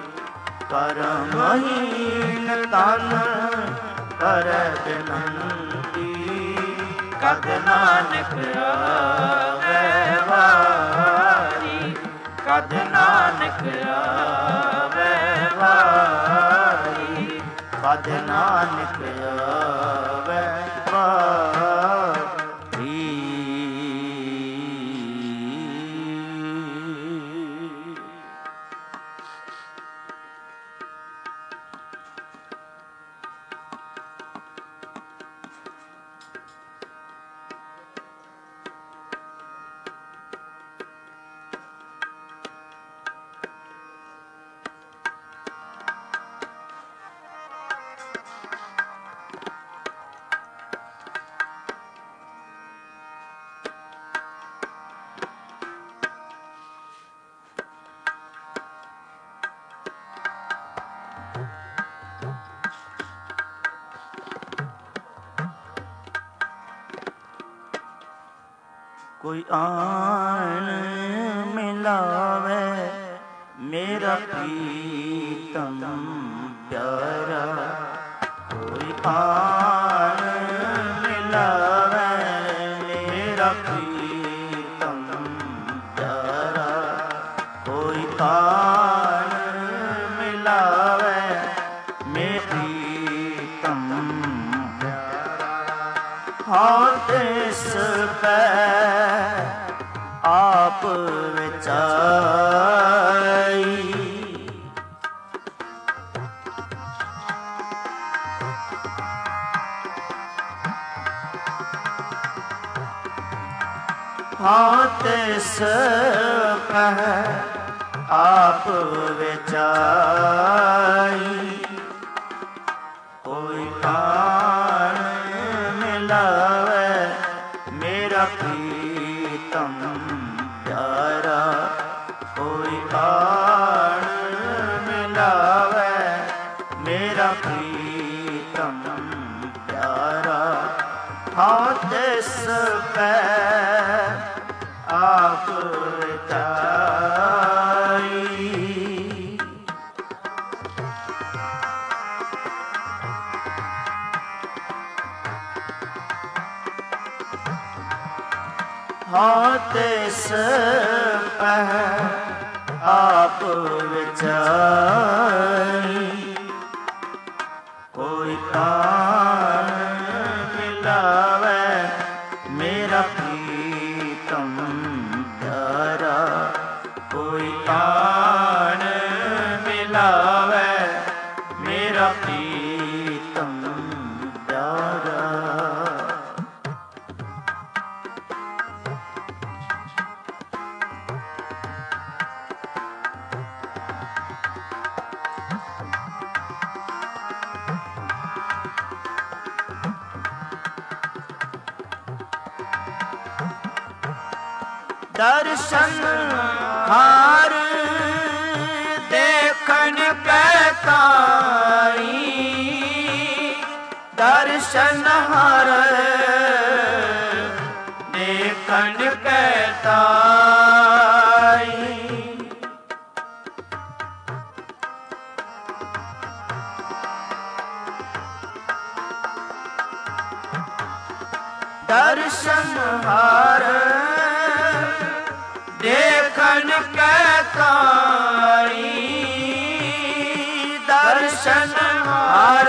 ਕਰਮਹੀਨ ਤਨ ਕਰ ਬਿਨੰਤੀ, ਕਦ ਨਾਨਕ ਆਵੇ ਵਾਰੀ। ਕਦ ਨਾਨਕ ਆਵੇ ਵਾਰੀ, ਕਦ ਨਾਨਕ ਆਵੇ ਵਾਰੀ। कोई आन मिलावे मेरा प्रीतम प्यारा, कोई आन मिलावे मेरा प्रीतम प्यारा, कोई आन मिलावे मेरा प्रीतम प्यारा। हाँ देश पे आप ਵਿਚਾਈ। ਹਾਂ ਤਿਸ ਕਹਿ ਆਪ ਵਿਚਾਈ। ਕੋਈ ਕਾਣ ਮਿਲਾਵੇ ਮੇਰਾ ਪ੍ਰੀਤਮ ਪਿਆਰਾ। ਕੋਈ ਕਾਣ ਮਿਲਾਵੇ ਮੇਰਾ ਪ੍ਰੀਤਮ ਪਿਆਰਾ। ਹਾਂ ਤਿਸ ਪੈ ਆਪ ਵਿਚਾਈ। ਹਾਂ ਤਿਸ ਪੈ ਆਪ ਵਿਚਾਈ। ਕੋਈ ਕਾਣ ਮਿਲਾਵੇ ਮੇਰਾ ਪ੍ਰੀਤਮ ਪਿਆਰਾ। ਕੋਈ ਕਾਣ ਮਿਲਾਵੇ ਮੇਰਾ ਪ੍ਰੀਤਮ ਪਿਆਰਾ। ਦਰਸ਼ਨ ਹਾਰ ਦੇਖਣ ਕੈ ਤਾਈ। ਦਰਸ਼ਨ ਹਾਰ ਦੇਖਣ ਕੈ ਤਾਈ। ਦਰਸ਼ਨ ਹਾਰ ਦੇਖਣ ਕੈ ਤਾਈ। ਦਰਸ਼ਨ ਹਾਰ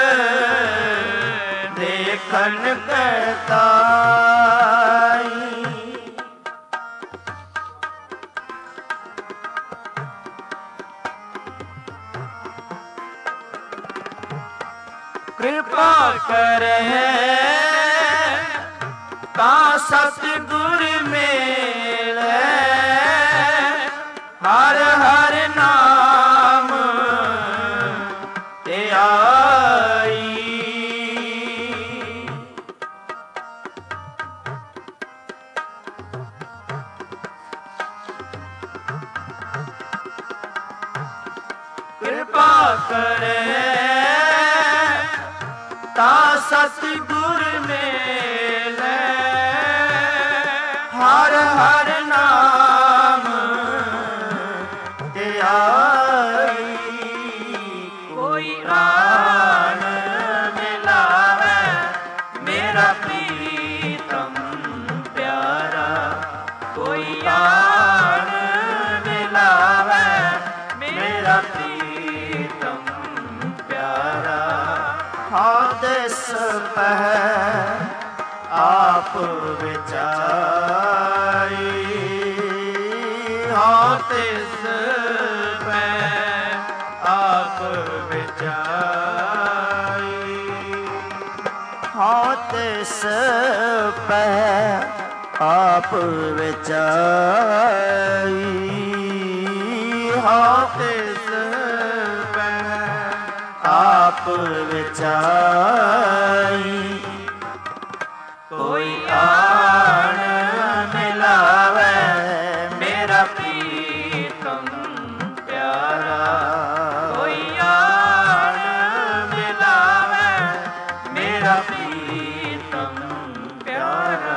ਦੇਖਣ ਕੈ ਤਾਈ। ਕਿਰਪਾ ਕਰਹਿ ਤਾਂ ਸਤਿਗੁਰ ਮਿਲੈ। ਹਰ ਹਰ ਨਾਮ ਤੇ ਆਈ। ਕਿਰਪਾ ਕਰੈ ਤਾਂ ਸਤਿਗੁਰ ਮਿਲੈ। ਹਰ ਹਰ ਨਾਮ ਤੇ ਆਈ। ਕੋਈ ਆਣ ਮਿਲਾਵੇ ਮੇਰਾ ਪ੍ਰੀਤਮ ਪਿਆਰਾ। ਕੋਈ ਆਣ ਮਿਲਾਵੇ ਮੇਰਾ ਪ੍ਰੀਤਮ ਪਿਆਰਾ। ਹਾਂ ਤਿਸ ਪੈ ਆਪ ਵਿਚਾਈ। ਹਾਂ ਤਿਸ ਪੈ ਆਪ ਵਿਚਾਈ। ਹਾਂ ਤਿਸ ਪੈ ਆਪ ਵਿਚਾਈ। ਹਾਂ ਤਿਸ ਪੈ ਆਪ ਵਿਚਾਈ। ਕੋਈ ਆਣ ਮਿਲਾਵੇ ਮੇਰਾ ਪ੍ਰੀਤਮ ਪਿਆਰਾ। ਕੋਈ ਆਣ ਮਿਲਾਵੇ ਮੇਰਾ ਪ੍ਰੀਤਮ ਪਿਆਰਾ।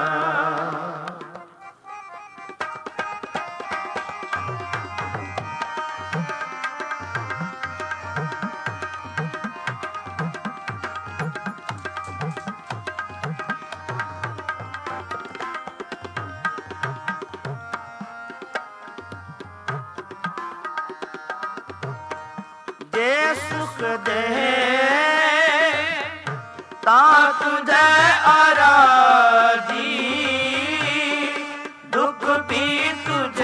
ਜੇ ਸੁਖ ਦੇ ਤਾਂ ਤੁਝੇ ਅਰਾਜੀ। ਦੁੱਖ ਵੀ ਤੁਝ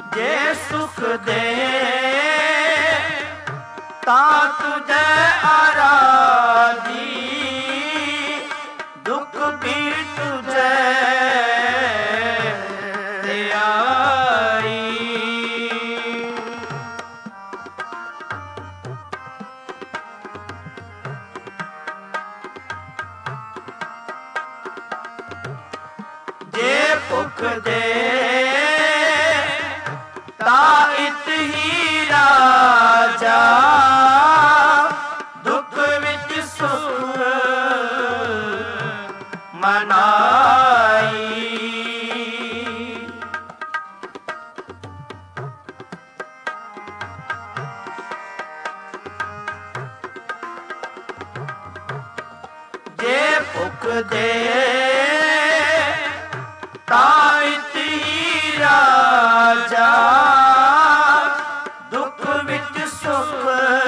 ਜੇ ਸੁਖ ਦੇ ਤਾ ਤੁਝੇ ਆਰਾਧੀ, ਦੁੱਖ ਵੀ ਤੁਝੇ ਤੇ ਆਈ। ਜੇ ਭੁੱਖ ਦੇ ਤਾ ਇਤ ਹੀ ਰਾਜਾ, ਦੁੱਖ ਵਿੱਚ ਸੁਖ ਮਨਾਈ। ਜੇ ਭੁੱਖ ਦੇ ਤਾ ਇਤ ਹੀ ਰਾਜਾ, ਦੁੱਖ ਵਿੱਚ ਸੁਖ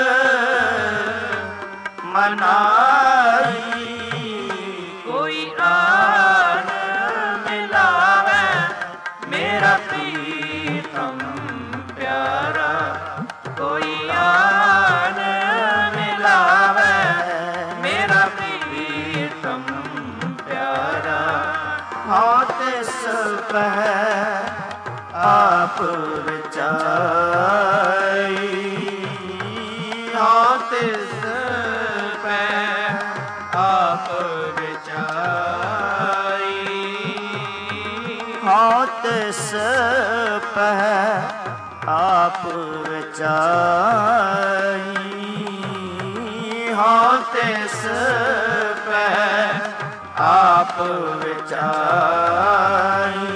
ਮਨਾਈ। ਕੋਈ ਆਨ ਮਿਲਾਵੇ ਮੇਰਾ ਪ੍ਰੀਤਮ ਪਿਆਰਾ, ਕੋਈ ਆਨ ਮਿਲਾਵੇ ਮੇਰਾ ਪ੍ਰੀਤਮ ਪਿਆਰਾ। ਹਾਂ ਤਿਸ ਪਹਿ ਆਪ ਵਿਚਾਈ, ਹਾਂ ਤਿਸ ਪਹਿ ਆਪ ਵਿਚਾਈ, ਹਾਂ ਤਿਸ ਪਹਿ ਆਪ ਵਿਚਾਈ, ਹਾਂ ਤਿਸ ਪਹਿ ਆਪ ਵਿਚਾਈ।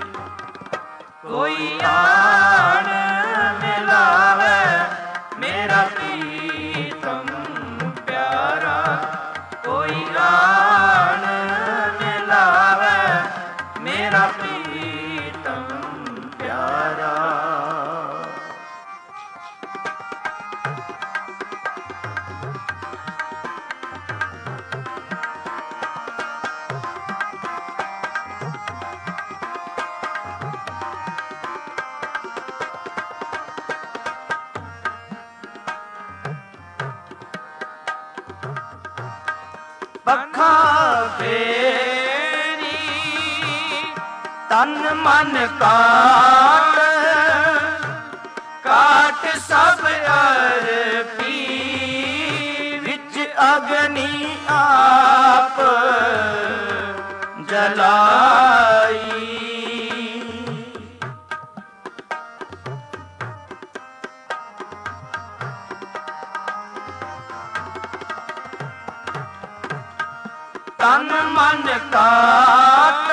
ਕੋਈ ਆਣ ਮਿਲਾਵੇ ਮੇਰਾ ਪ੍ਰੀਤਮ ਪਿਆਰਾ, ਕੋਈ ਆਣ ਮਿਲਾਵੇ ਮੇਰਾ ਪ੍ਰੀਤਮ ਪਿਆਰਾ। ਪੱਖਾਂ ਫੇਰੀ ਤਨ ਮਨ ਕਾਟ, ਕਾਟ ਸਭ ਅਰਪੀ, ਵਿੱਚ ਅਗਨੀ ਆਪ ਜਲਾਈ। ਤਨ ਮਨ ਕਾਟ,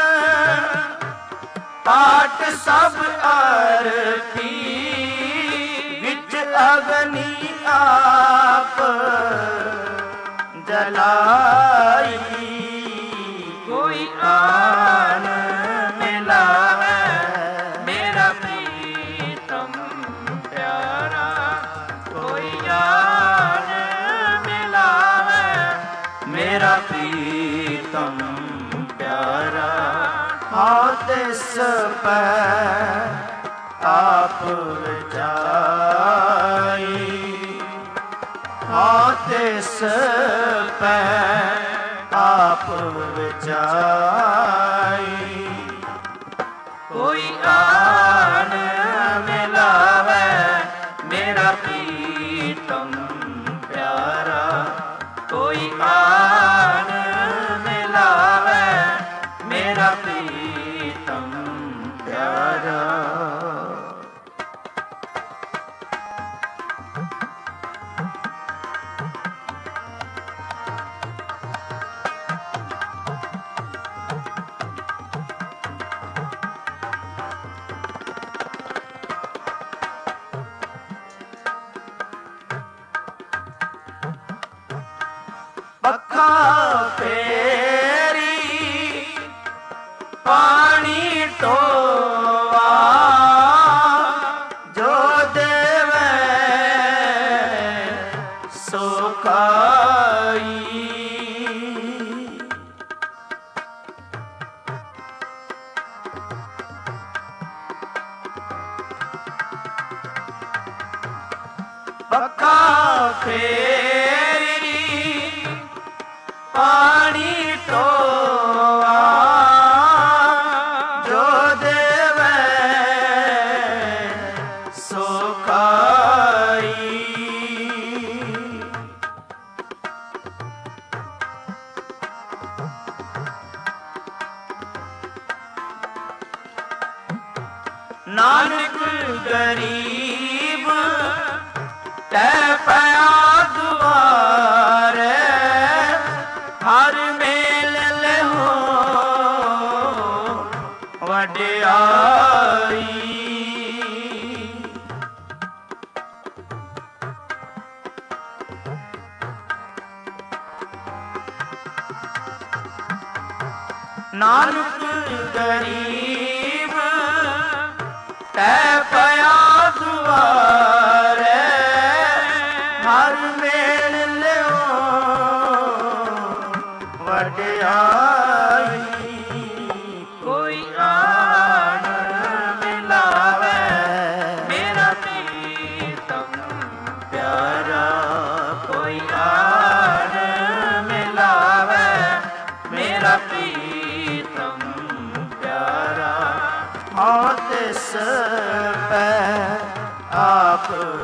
ਪਾਟ ਸਭ ਅਰਪੀ, ਵਿੱਚ ਅਗਨੀ ਆਪ ਜਲਾਈ। ਕੋਈ ਆਨ ਮਿਲਾਵੇ ਮੇਰਾ ਪ੍ਰੀਤਮ ਪਿਆਰਾ, ਕੋਈ ਆਨ ਮਿਲਾਵੇ ਮੇਰਾ ਪ੍ਰੀਤਮ ਪਿਆਰਾ। ਹਾਂ ਤਿਸ ਪਹਿ ਆਪ ਵਿਚਾਈ, ਹਾਂ ਤਿਸ ਪਹਿ ਆਪ ਵਿਚਾਈ। ਕੋਈ ਆਨ ਮਿਲਾਵੇ ਮੇਰਾ ਪ੍ਰੀਤਮ ਪਿਆਰਾ, ਕੋਈ ਆਨ ਮਿਲਾਵੇ ਮੇਰਾ ਪ੍ਰੀਤਮ ਪਿਆਰਾ। ਪੱਖਾਂ ਫੇਰੀ ਪਾਣੀ ਟੋਆ, ਜੋ ਦੇਵੇ ਸੋ ਖਾਈ। पक्का फेरी पानी टोआ जो देवे सो खाई। नानक गरीब तै पया दुआरे हर मेल ले हो वड्याई। नानक गरीब तै पया दुआरे हर मेल लियो वड्याई। कोई आन मिलावे मेरा प्रीतम प्यारा, कोई आन मिलावे मेरा प्रीतम प्यारा। हाँ तिस पे आप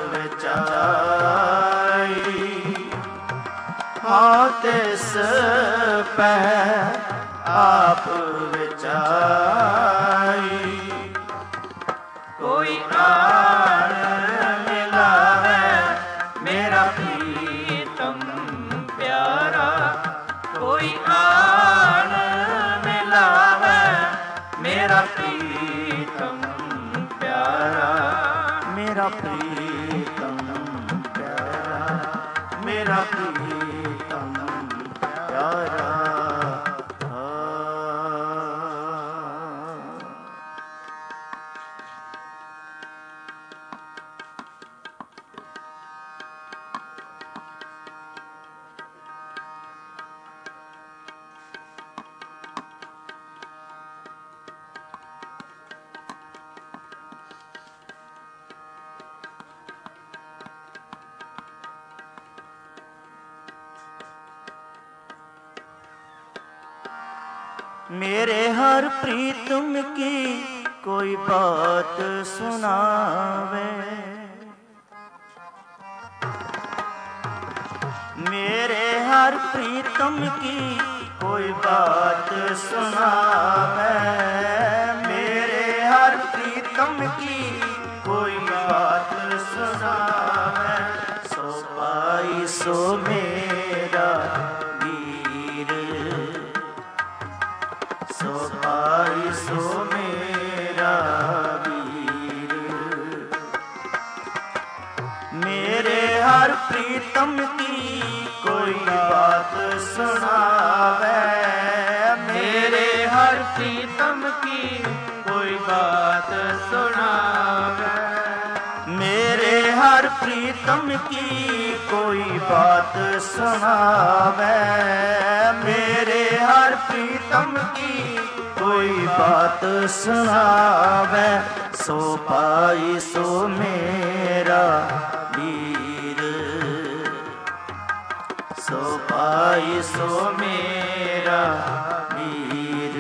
विचारी, हाँ तिस पे आप विचारी। कोई आन मिलावे मेरा प्रीतम प्यारा, कोई आन मिलावे मेरा प्रीतम प्यारा, मेरा प्रीतम प्यारा, मेरा प्रीतम प्यारा। मेरे हर प्रीतम की कोई बात सुनावे, मेरे हर प्रीतम की कोई बात सुनावे, मेरे हर प्रीतम की कोई बात सुनावे। सो पाई सो मेरा वीर, सो पाई सो मेरा वीर। मेरे हर प्रीतम की कोई बात सुनावे, मेरे हर प्रीतम की कोई बात सुनावे। मेरे हर प्रीतम की कोई बात सुनावे, मेरे हर प्रीतम की कोई बात सुनावे। सो पाई सो मेरा वीर, सो पाई सो मेरा वीर।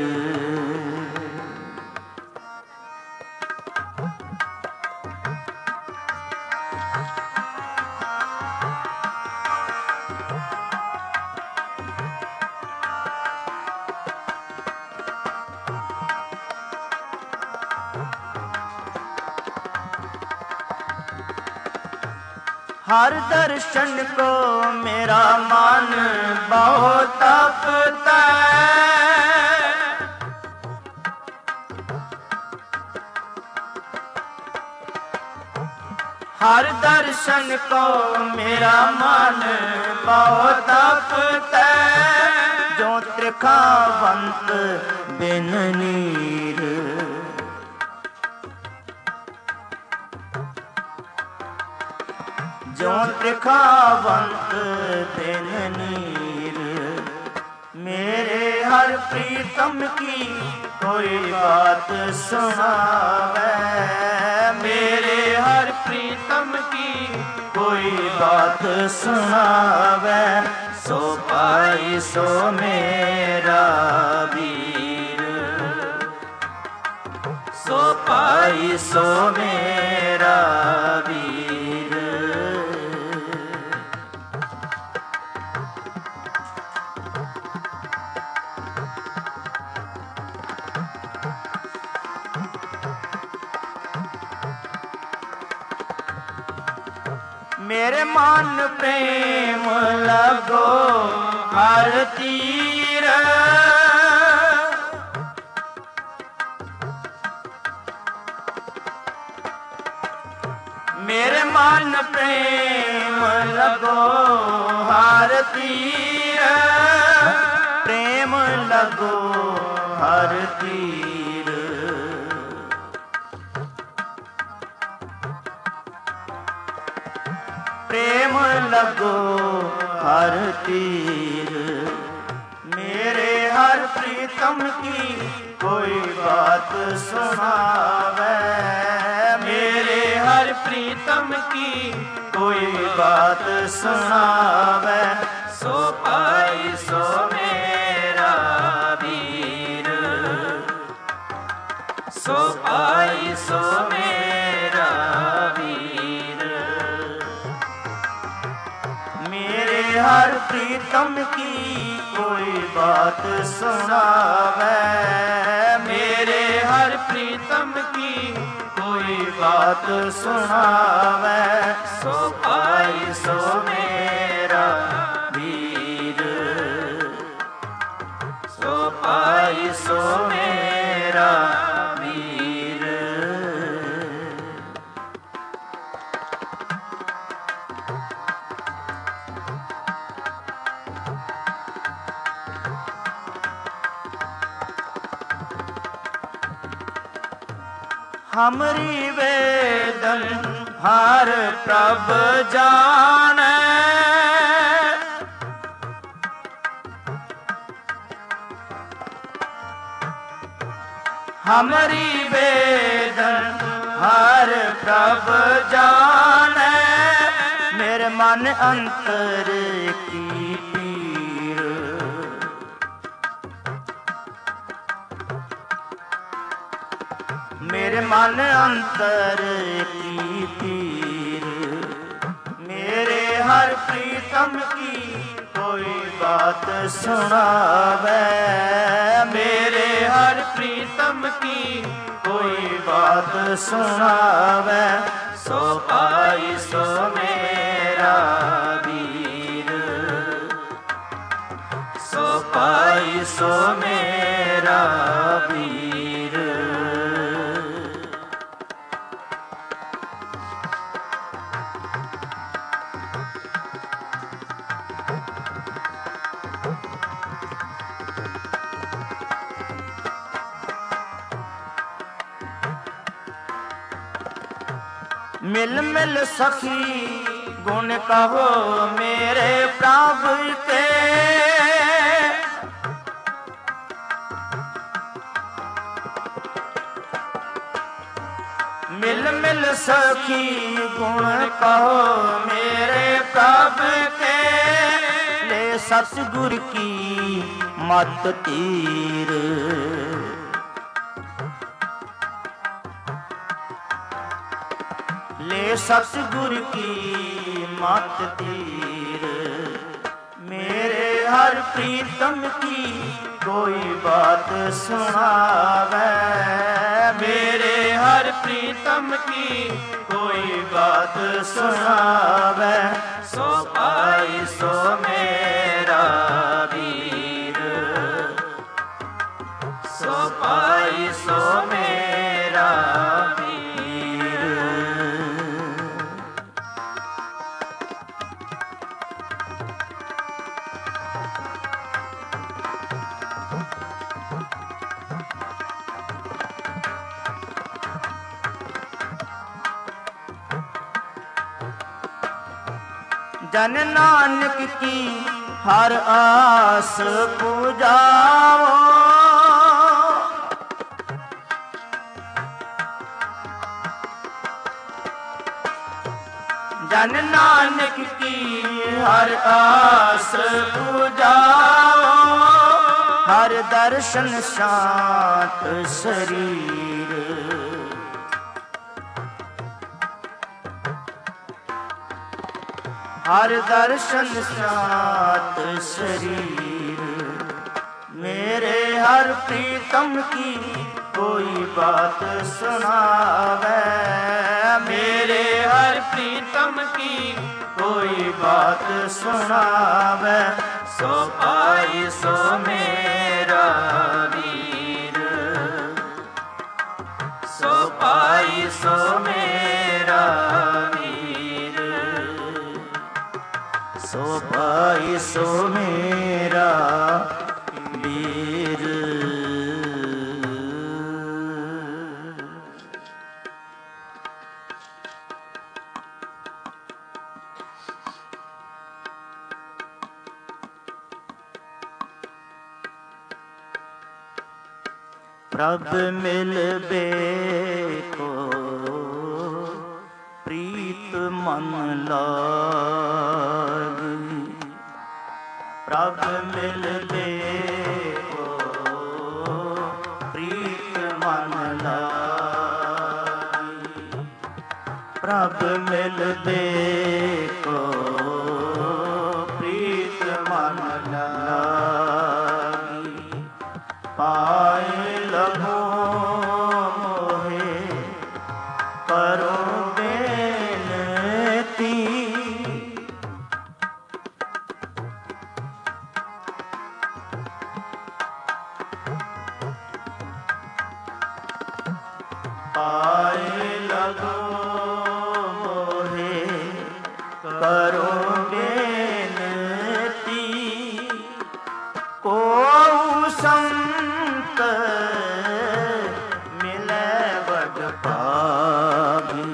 हर दर्शन को मेरा मन बहुत तपता है, हर दर्शन को मेरा मन बहुत तपता है। जो त्रिखावंत बिन नीर, जो त्रिखावंत बिन नीर। मेरे हर प्रीतम की कोई बात सुनावे, मेरे हर प्रीतम की कोई बात सुनावे, सो पाई सो मेरा वीर, सो पाई सो मेरा वीर। मेरे मन प्रेम लगो हर तीर, मेरे मन प्रेम लगो हर तीर, प्रेम लगो हर तीर। प्रेम लगो हर तीर, मेरे हर प्रीतम की कोई बात सुनावे, मेरे हर प्रीतम की कोई बात सुनावे, सो पाई सो मेरा वीर, सो पाई सो मेरा वीर। मेरे हर प्रीतम की कोई बात सुनावे, मेरे हर प्रीतम की कोई बात सुनावे, सो पाई सो मेरा वीर, सो पाई सो मेरा वीर। हमरी वेदन हर प्रभ जाने, हमरी वेदन हर प्रभ जाने, मेरे मन अंतर की पीर, मेरे मन अंतर की पीर। मेरे हर प्रीतम की कोई बात सुनावे, मेरे हर प्रीतम की कोई बात सुनावे, सो पाई सो मेरा वीर, सो पाई सो मेरा वीर। मिल मिल सखी गुण कहो मेरे प्रभु के, मिल मिल सखी गुण कहो मेरे प्रभु के, ले सतगुर की मत तीर, ले सतगुर की मत तीर। मेरे हर प्रीतम की कोई बात सुनावे, मेरे हर प्रीतम की कोई बात सुनावे, सो पाई सो मेरा वीर, सो पाई सो मेरा वीर। जन नानक की हर आस पूजाओ, जन नानक की हर आस पूजाओ, हर दर्शन शांत शरीर। हर दर्शन शांत शरीर। मेरे हर प्रीतम की कोई बात सुनावे, मेरे हर प्रीतम की कोई बात सुनावे। सो पाई सो मेरा वीर, सो पाई सो मेरा वीर, सो पाई सो मेरा वीर। प्रभ मिलबे को प्रीत मन लागी, प्रभ मिलबे को प्रीत मन लागी, प्रभ मिलबे को प्रीत मन लागी। पाए लगो मोहे करो बेनती, पाए लगो मोहे करो बेनती। को संत मिले बड़ भागी,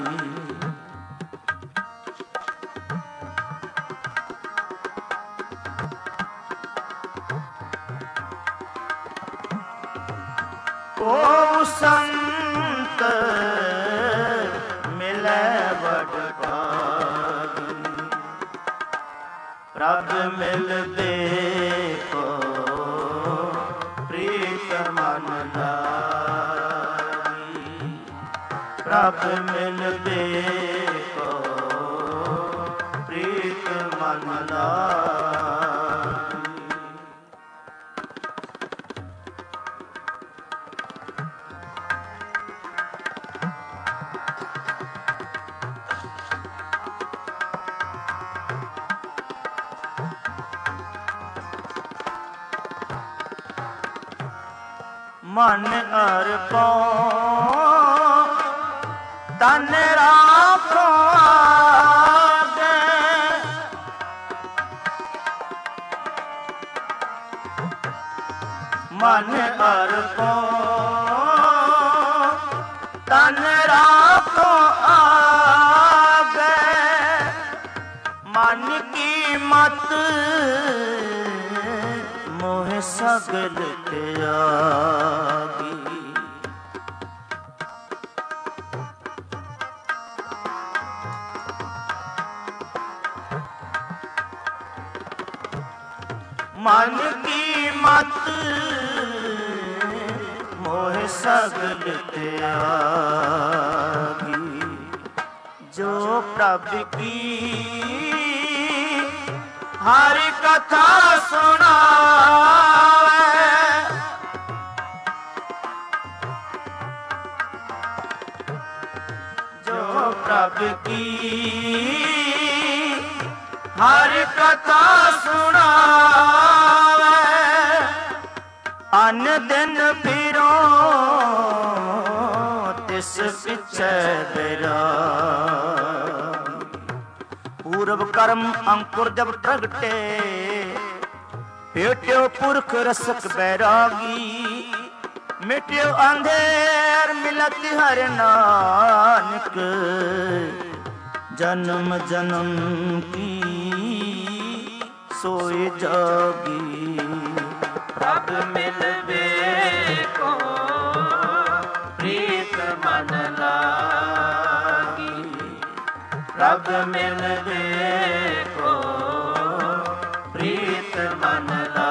को संत मिले बड़ भागी। प्रभ मिलबे को प्रीत मन लागी, प्रभ मिलबे को प्रीत मन लागी। मन अर्पो तन राखो आगे, मन अर्पो तन राखो आगे। मन की मत मोह सगल त्यागी, मन की मत मोह सगल त्यागी। जो प्रभु की हरि कथा सुनावे, जो प्रभु की हरि कथा सुनावे। अन दिन फिरो तिस पिछे बिरा, पूर्व कर्म अंकुर जब प्रगटे, पेट्यो पुरख रसक बैरागी। मिट्यो अंधेर मिलत हर नानक, जन्म जन्म की सोए जागी। प्रभ मिलबे को प्रीत मन लागी, ਪ੍ਰਭ ਮਿਲ ਦੇਖੋ ਪ੍ਰੀਤ ਮਨ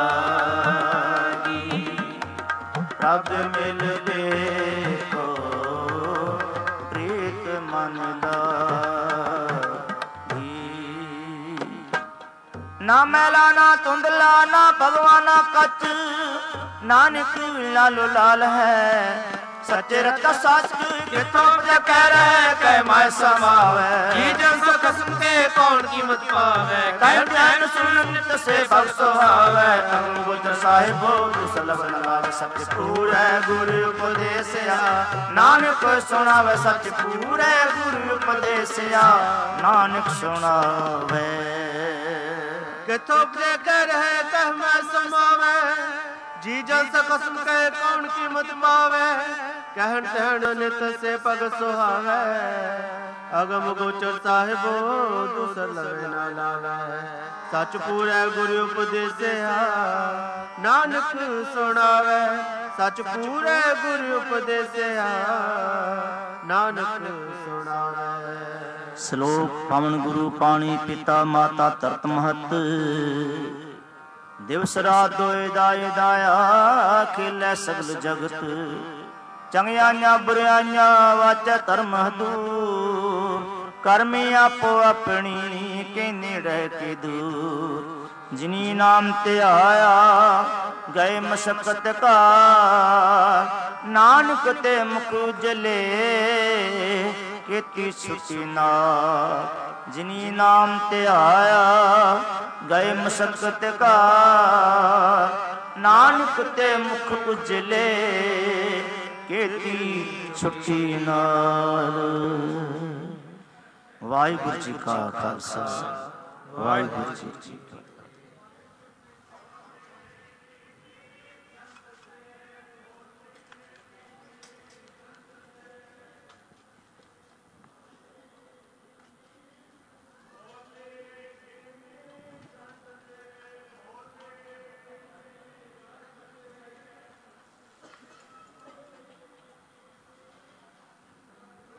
ਲਾਗੀ, ਪ੍ਰਭ ਮਿਲ ਦੇਖੋ ਪ੍ਰੀਤ ਮਨ ਲਾਗੀ। ਨਾ ਮੈਲਾ ਨਾ ਧੁੰਦਲਾ ਨਾ ਭਗਵਾਨਾ ਕੱਚ, ਨਾਨਕ ਲਾਲੋ ਲਾਲ ਹੈ ਸੱਚੇ ਰਤਾ ਸੱਚ। ਕਿਥੋਂ ਪਤ ਕਹਿ ਰਹਿ ਕਹਿ ਮੈਂ ਸਮਾਵੈ, ਜੀ ਜਨ ਸੋ ਖਸਮ ਕੇ ਕੌਣ ਕੀਮਤ ਪਾਵੈ। ਕਹਿ ਧਿਆਨ ਸੁਣ ਨਿਤ ਸੇ ਭਗ ਸੁਹਾਵੈ, ਅਗਮ ਗੋਚਰ ਸਾਹਿਬੋ ਦੁਸ ਲਬਨ ਲਾਵੇ। ਸੱਚ ਪੂਰੈ ਗੁਰ ਉਪਦੇਸਿਆ, ਨਾਨਕ ਸੁਣਾਵੇ ਸੱਚ ਪੂਰੈ ਗੁਰ ਉਪਦੇਸਿਆ, ਨਾਨਕ ਸੁਣਾਵੇ। ਕਿਥੋਂ ਪਤ ਕਹਿ ਰਹਿ ਕਹਿ ਮੈਂ ਸਮਾਵੈ, ਜੀ ਜਨ ਸੋ ਖਸਮ ਕੇ ਕੌਣ ਕੀਮਤ ਪਾਵੈ। ਕਹਿਣ ਤਹਿਣ ਨਿਤ ਸੇ ਪਗ ਸੁਹਾਵੈ, ਅਗਮ ਗੋਚਰ ਸਾਹਿਬੋ ਦੁਸ ਲਵੇ ਨਾ ਲਾਵੈ। ਸੱਚ ਪੂਰੈ ਗੁਰ ਉਪਦੇਸਿਆ, ਨਾਨਕ ਸੁਣਾਵੈ। ਸੱਚ ਪੂਰੈ ਗੁਰ ਉਪਦੇਸਿਆ, ਨਾਨਕ ਸੁਣਾਵੈ। ਸ਼ਲੋਕ ਪਵਨ ਗੁਰੂ ਪਾਣੀ ਪਿਤਾ ਮਾਤਾ ਧਰਤ ਮਹਤ, ਦਿਵਸ ਰਾਤ ਦੋਇ ਦਾਇ ਦਾਇਆ ਖੇਲੇ ਸਗਲ ਜਗਤ। ਚੰਗਿਆਈਆਂ ਬੁਰਿਆਈਆਂ ਵਾਚੈ ਧਰਮ ਦੂਰ, ਕਰਮੀ ਆਪੋ ਆਪਣੀ ਕੇ ਨੇੜੇ ਕੇ ਦੂਰ। ਜਿਨੀ ਨਾਮ ਧਿਆਇਆ ਗਏ ਮਸ਼ਕਤ ਕਾ, ਨਾਨਕ ਤੇ ਮੁਖ ਉਜਲੇ ਕੀਤੀ ਛੁਟੀ ਨਾਰ। ਜਿਨੀ ਨਾਮ ਧਿਆਇਆ ਗਏ ਮਸ਼ਕਤ ਕਾ, ਨਾਨਕ ਤੇ ਮੁਖ ਉਜਲੇ ਕੀਤੀ ਛੁਟੀ ਨਾਰ। ਵਾਹਿਗੁਰੂ ਜੀ ਕਾ ਖਾਲਸਾ, ਵਾਹਿਗੁਰੂ ਜੀ ਕੀ ਫਤਿਹ।